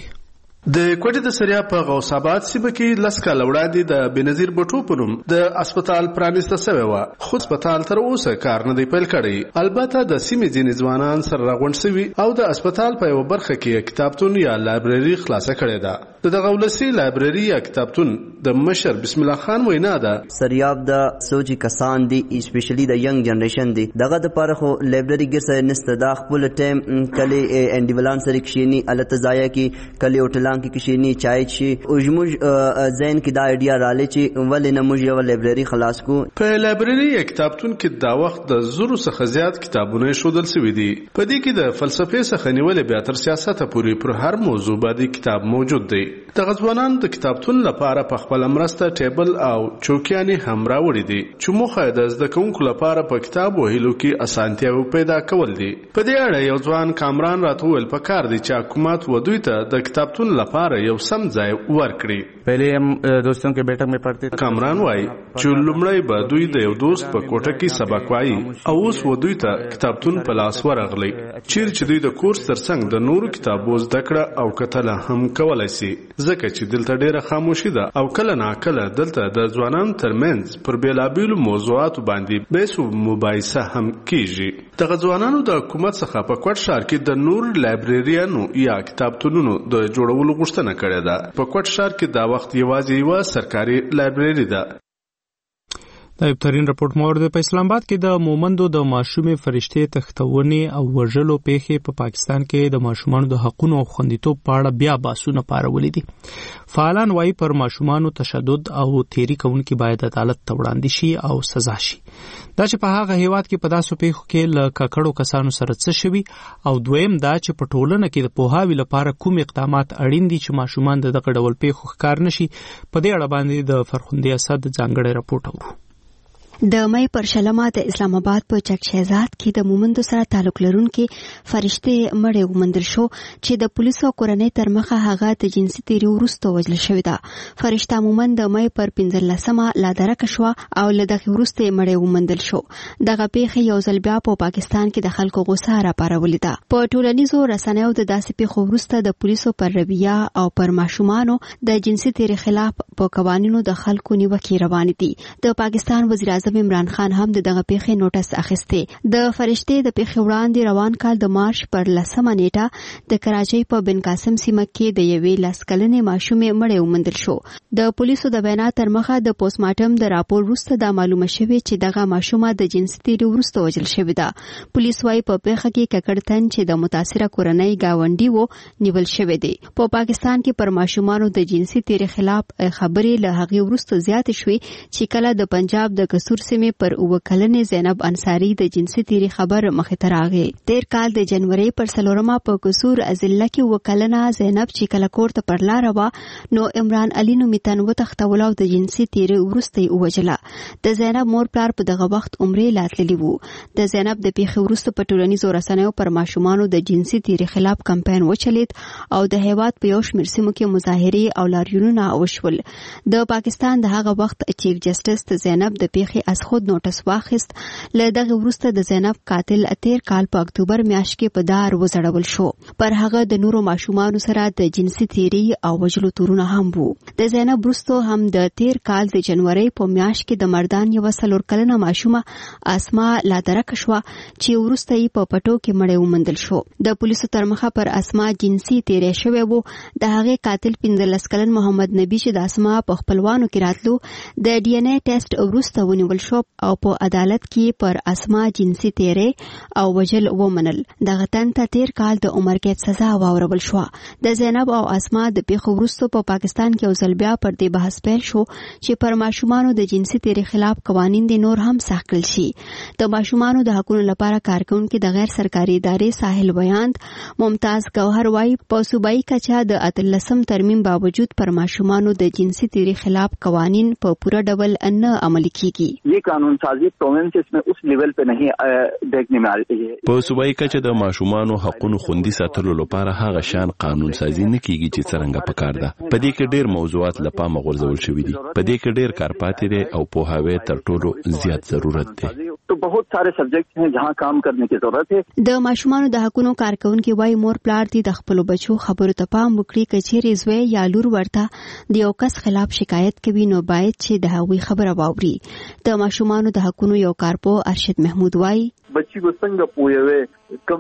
د کوټې د سریاب په غوث آباد سیمه کې لس کاله وړاندې د بنظیر بټو په نوم د اسپیټال پرانیسته شوی و خو اسپیټال تر اوسه کار نه دی پیل کړی. البته د سیمې ځینې ځوانان سره راغونډ شوي او د اسپیټال په یو برخه کې کتابتون یا لایبرري خلاصه کړې ده. د دغه ولسي لایبرري یا کتابتون د مشر بسم الله خان وینا ده سریاب د سوچي کسان دي اسپیشلی د ینګ جنریشن دي دغه د پاره خو لایبرري ګرځي نسته دا خپل ټیم کلی انډیولان سره کښینی الته ځای کې کلی هوټل کی کشینی چای چی او موږ زین کې دا ایډیا رالې چې ولې نه موږ یو لایبرري خلاص کو. په لایبرري کتابتون کې دا وخت د زرو څخه زیات کتابونه شودل شوي دي. په دې کې د فلسفې څخه نیولې بیا تر سیاست پورې پر هر موضوع باندې کتاب موجود دی. د غزوانان د کتابتون لپاره په خپل مرسته ټیبل او چوکیانې هم راوړي دي چې موخه د زده کوونکو لپاره په کتاب وهلو کې اسانتیاوې پیدا کول دي. په دې اړه یو ځوان کامران راته ویل پکار دی چې حکومت ودوی ته د کتابتون لپاره یو سم ځای ورکړي. پہلے ہم دوستوں کے بیٹھک میں پڑھتے تھے. کامران وای چې لومړی به دوی د یو دوست په کوټه کې سبق وایي او اوس ودوی ته کتابتون په لاس ورغلی چیر چې دوی د کورس ترڅنګ د نورو کتابو زده کړه او کتله هم کولای شي ځکه چې دلته ډیره خاموشي ده او کله ناکله دلته د ځوانانو ترمنځ پر بیلابیلو موضوعاتو باندې بحث او مباحثه هم کیږي. د ځوانانو د حکومت څخه په کوټ ښار کې د نور لایبرریانو یا کتابتونونو د جوړولو غوښتنه کړې ده. په کوټ ښار کې دا وخت یوازې یو سرکاري لایبرري ده. د یبترین رپورت مورد په اسلام آباد کې د مومندو د ماشومې فرشتې تختونې او وژلو پیښې په پا پاکستان کې د ماشومانو د حقوقو او خوندیتوب په اړه بیا باسونه پارولې دي. فعالان وايي پر ماشومانو تشدد او تیری کوونکي باید عدالت ته وړاندې شي او سزا شي. دا چې په هغه هیواد کې په داسو پیښو کې له ککړو کسانو سره څه شوي او دویم دا چې په ټولنه کې د پوهاوي لپاره کوم اقدامات اړین دي چې ماشومان د دغه ډول پیښو ښکار نشي. په دې اړه باندې د فرخندي اسد ځانګړی رپورټ اورو. د مې پر شلمه د اسلام آباد په چک شهزاد کې د مومندو سره تعلق لرونکي فرشتې مړې ومندل شو چې د پولیسو کورنۍ تر مخه هغه د جنسي تیری وروسته وژل شوې ده. فرشته مومند د مې پر پنځلسمه لا درکه شو او له دغه وروسته مړې ومندل شو. دغه پیښه یو ځل بیا په پاکستان کې د خلکو غوسه راپارولې ده. په ټولنیزو رسنیو د داسې پیښو وروسته د پولیسو پر رویه او پر ماشومانو د جنسي تیری خلاف په قوانینو د خلکو نیوکې روانې دي. د پاکستان وزیر اعظم عمران خان هم د دغه پیښې نوټس اخیسته. د فرشتې د پیښې وړاندې روان کال د مارچ پر لسمه نیټه د کراچۍ په بن قاسم سیمه کې د یوې لس کلنې ماشومې مړې ومندل شو. د پولیسو د بیان تر مخه د پوسټ مارټم د راپور وروسته دا معلومه شوې چې دغه ماشومه د جنسي تیری وروسته وژل شوې ده. پولیس وايي په پیښه کې ککړتن چې د متاثره کورنۍ گاونډي وو نیول شوې دي. په پاکستان کې پر ماشومانو د جنسي تیری خلاف خبرې له هغه وروسته زیات شوې چې کله د پنجاب د قصور سیمه پر وکلنې زینب انصاری د جنسي تیری خبر مخې ته راغی. تیر کال د جنوري پر سلورمه په قصور ازله کې وکلنه زینب چې کله کور ته پر لار و نو عمران علي نو میتن وتختول او د جنسي تیری ورسته وجله. د زینب مور پلار په دغه وخت عمره لاتلی وو. د زینب د پیښې ورسته په ټولنیزو رسنیو پر ماشومانو د جنسي تیری خلاف کمپاین وچلید او د هیواد په یو شمېر سیمو کې مظاهرې او لاریونونه وشول. د پاکستان د هغه وخت چیف جسټس د زینب د پیښې از خود نوټس واخیست. له دغه وروسته د زینب قاتل تیر کال په اکتوبر میاشت کې په دار وزړول شو. پر هغه د نورو ماشومانو سره د جنسي تیری او وژلو تورونه هم وو. د زینب وروسته هم د تیر کال د جنوري په میاشت کې د مردان یو څلور کلنه ماشومه اسما لا درکه شو چې وروسته یې په پټو کې مړې ومندل شو. د پولیسو تر مخه پر اسما جنسي تیری شوی وو. د هغه قاتل پنځلس کلن محمد نبی چې د اسما په خپلوانو کې راتلو د ډي ان اے ټیسټ وروسته ونیول شو او په عدالت کې پر اسما جنسي تیری او وژل ومنل. دغه تن ته تیر کال د عمر قید سزا واورول شو. د زینب او اسما د پیښو وروسته په پاکستان کې یو ځل بیا پر دې بحث پیل شو چې پر ماشومانو د جنسي تیری خلاف قوانین د نور هم سخت کړل شي. د ماشومانو د حقوقو لپاره کارکونکو د غیر سرکاري ادارې ساحل بیان ممتاز گوهر وايي په صوبایي کچا د اتلسم ترمیم باوجود پر ماشومانو د جنسي تیری خلاف قوانین په پوره ډول نه عملي کیږي. یہ قانون سازی پروونسز میں اس لیول پہ نہیں دیکھنے میں آتی ہے. په صوبایي کچه د ماشومانو حقوقو خوندي ساتلو لپاره هغه شان قانون سازی نه کیږي چې څنګه پکار ده. په دې کې ډېر موضوعات لپاره مغورځول شوي دي. په دې کې ډېر کار پاتې دی او پوهاوی تر ټولو زیات ضرورت دی. تو بہت سارے سبجیکټ ہیں جہاں کام کرنے کی ضرورت ہے. د ماشومانو د حقوقو کارکونکو وايي مور پلار دي د خپل بچو خبرو ته پام وکړي. کچېرې زوی یا لور ورته د یو کس خلاف شکایت کوي نو باید چې د هغوی خبره واوري. د ماشومانو د حقوقو یو کارپو ارشد محمود وايي بچی کو څنګه پوهوي کم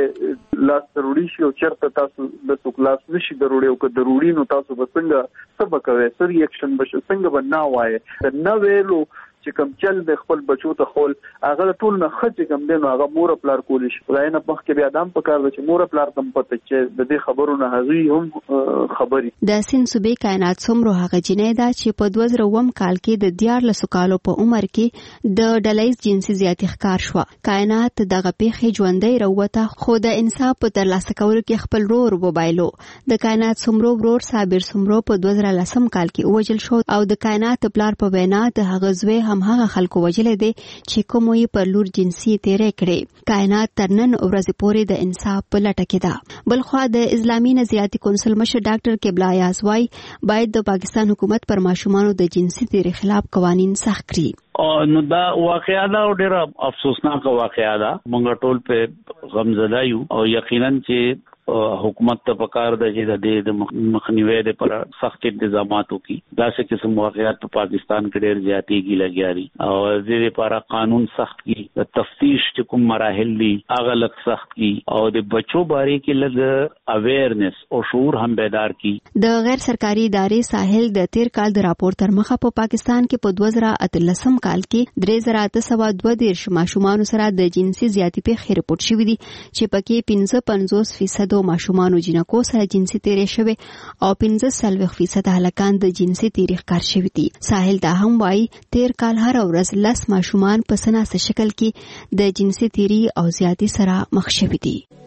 زه لاس ضروري شي او چرته تاسو د تو کلاس نشي ضروري او که ضروري نو تاسو به څنګه سبق کوي سری اکشن بش څنګه بنا وای نه ویلو چې کم چل د خپل بچو ته خول هغه ټول نه خچ کم دینو هغه مور پلار کولی شي. خدای نه پخ کې بیا دام پکار دی چې مور پلار تم پته چې د دې خبرو نه هغوی هم خبري. د سین صوبې کائنات څومره هغه جنې ده چې په دوه زره اووم کال کې د دیارلسو کالو په عمر کې د ډلایز جنسي زیاتې ښکار شوه. کائنات دغه پیښې ژوندۍ راووته خو د انصاف په ترلاسه کولو کې خپل رول وبایلو. د کائنات څومره ورور صابر څومره په دوه زره لسم کال کې وژل شو او د کائنات پلار په وینا د هغه زوی هم هغه خلکو وجلې دي چې کوم یې پر لور جنسي تیری کړي. کائنات تر نن ورځې پورې د انصاف په لټه کې ده. بلخوا د اسلامي نظریاتي کونسل مشر ډاکټر قبله ایاز وايي باید د پاکستان حکومت پر ماشومانو د جنسي تیری خلاف قوانین سخت کړي. نو دا واقعا دا ډېره افسوسناک واقعا ده. موږ ټول په غمزده یو او یقینا چې حکومت ته پکار د چې د مخنیوي لپاره سخت انتظامات وکړي. داسې قسم واقعیات په پاکستان کې ډېر زیاتېږي لګیاري او د دې لپاره قانون سخت کی، د تفتیش چې کوم مراحل دي هغه لږ سخت کی او د بچو باره کې لږ اویرنس او شعور هم بیدار کی. د غیر سرکاري ادارې ساحل د تیر کال د راپور تر مخه په پاکستان کې په دوه زره اتلسم کال کې درې زره اته سوه دوه دېرش ماشومانو سره د جنسي زیاتې پیښې رپورټ شوې دي چې پکې پنځه پنځوس فیصد ماشومانو جنکو سره جنسي تیرې شوې او پنځه څلوېښت فیصد هلکان د جنسي تیرې ښکار شوي دي. ساحل دا هم وایي تیر کال هر ورځ لس ماشومان په سناسه شکل کې د جنسي تیرې او زیاتې سره مخ شوي دي.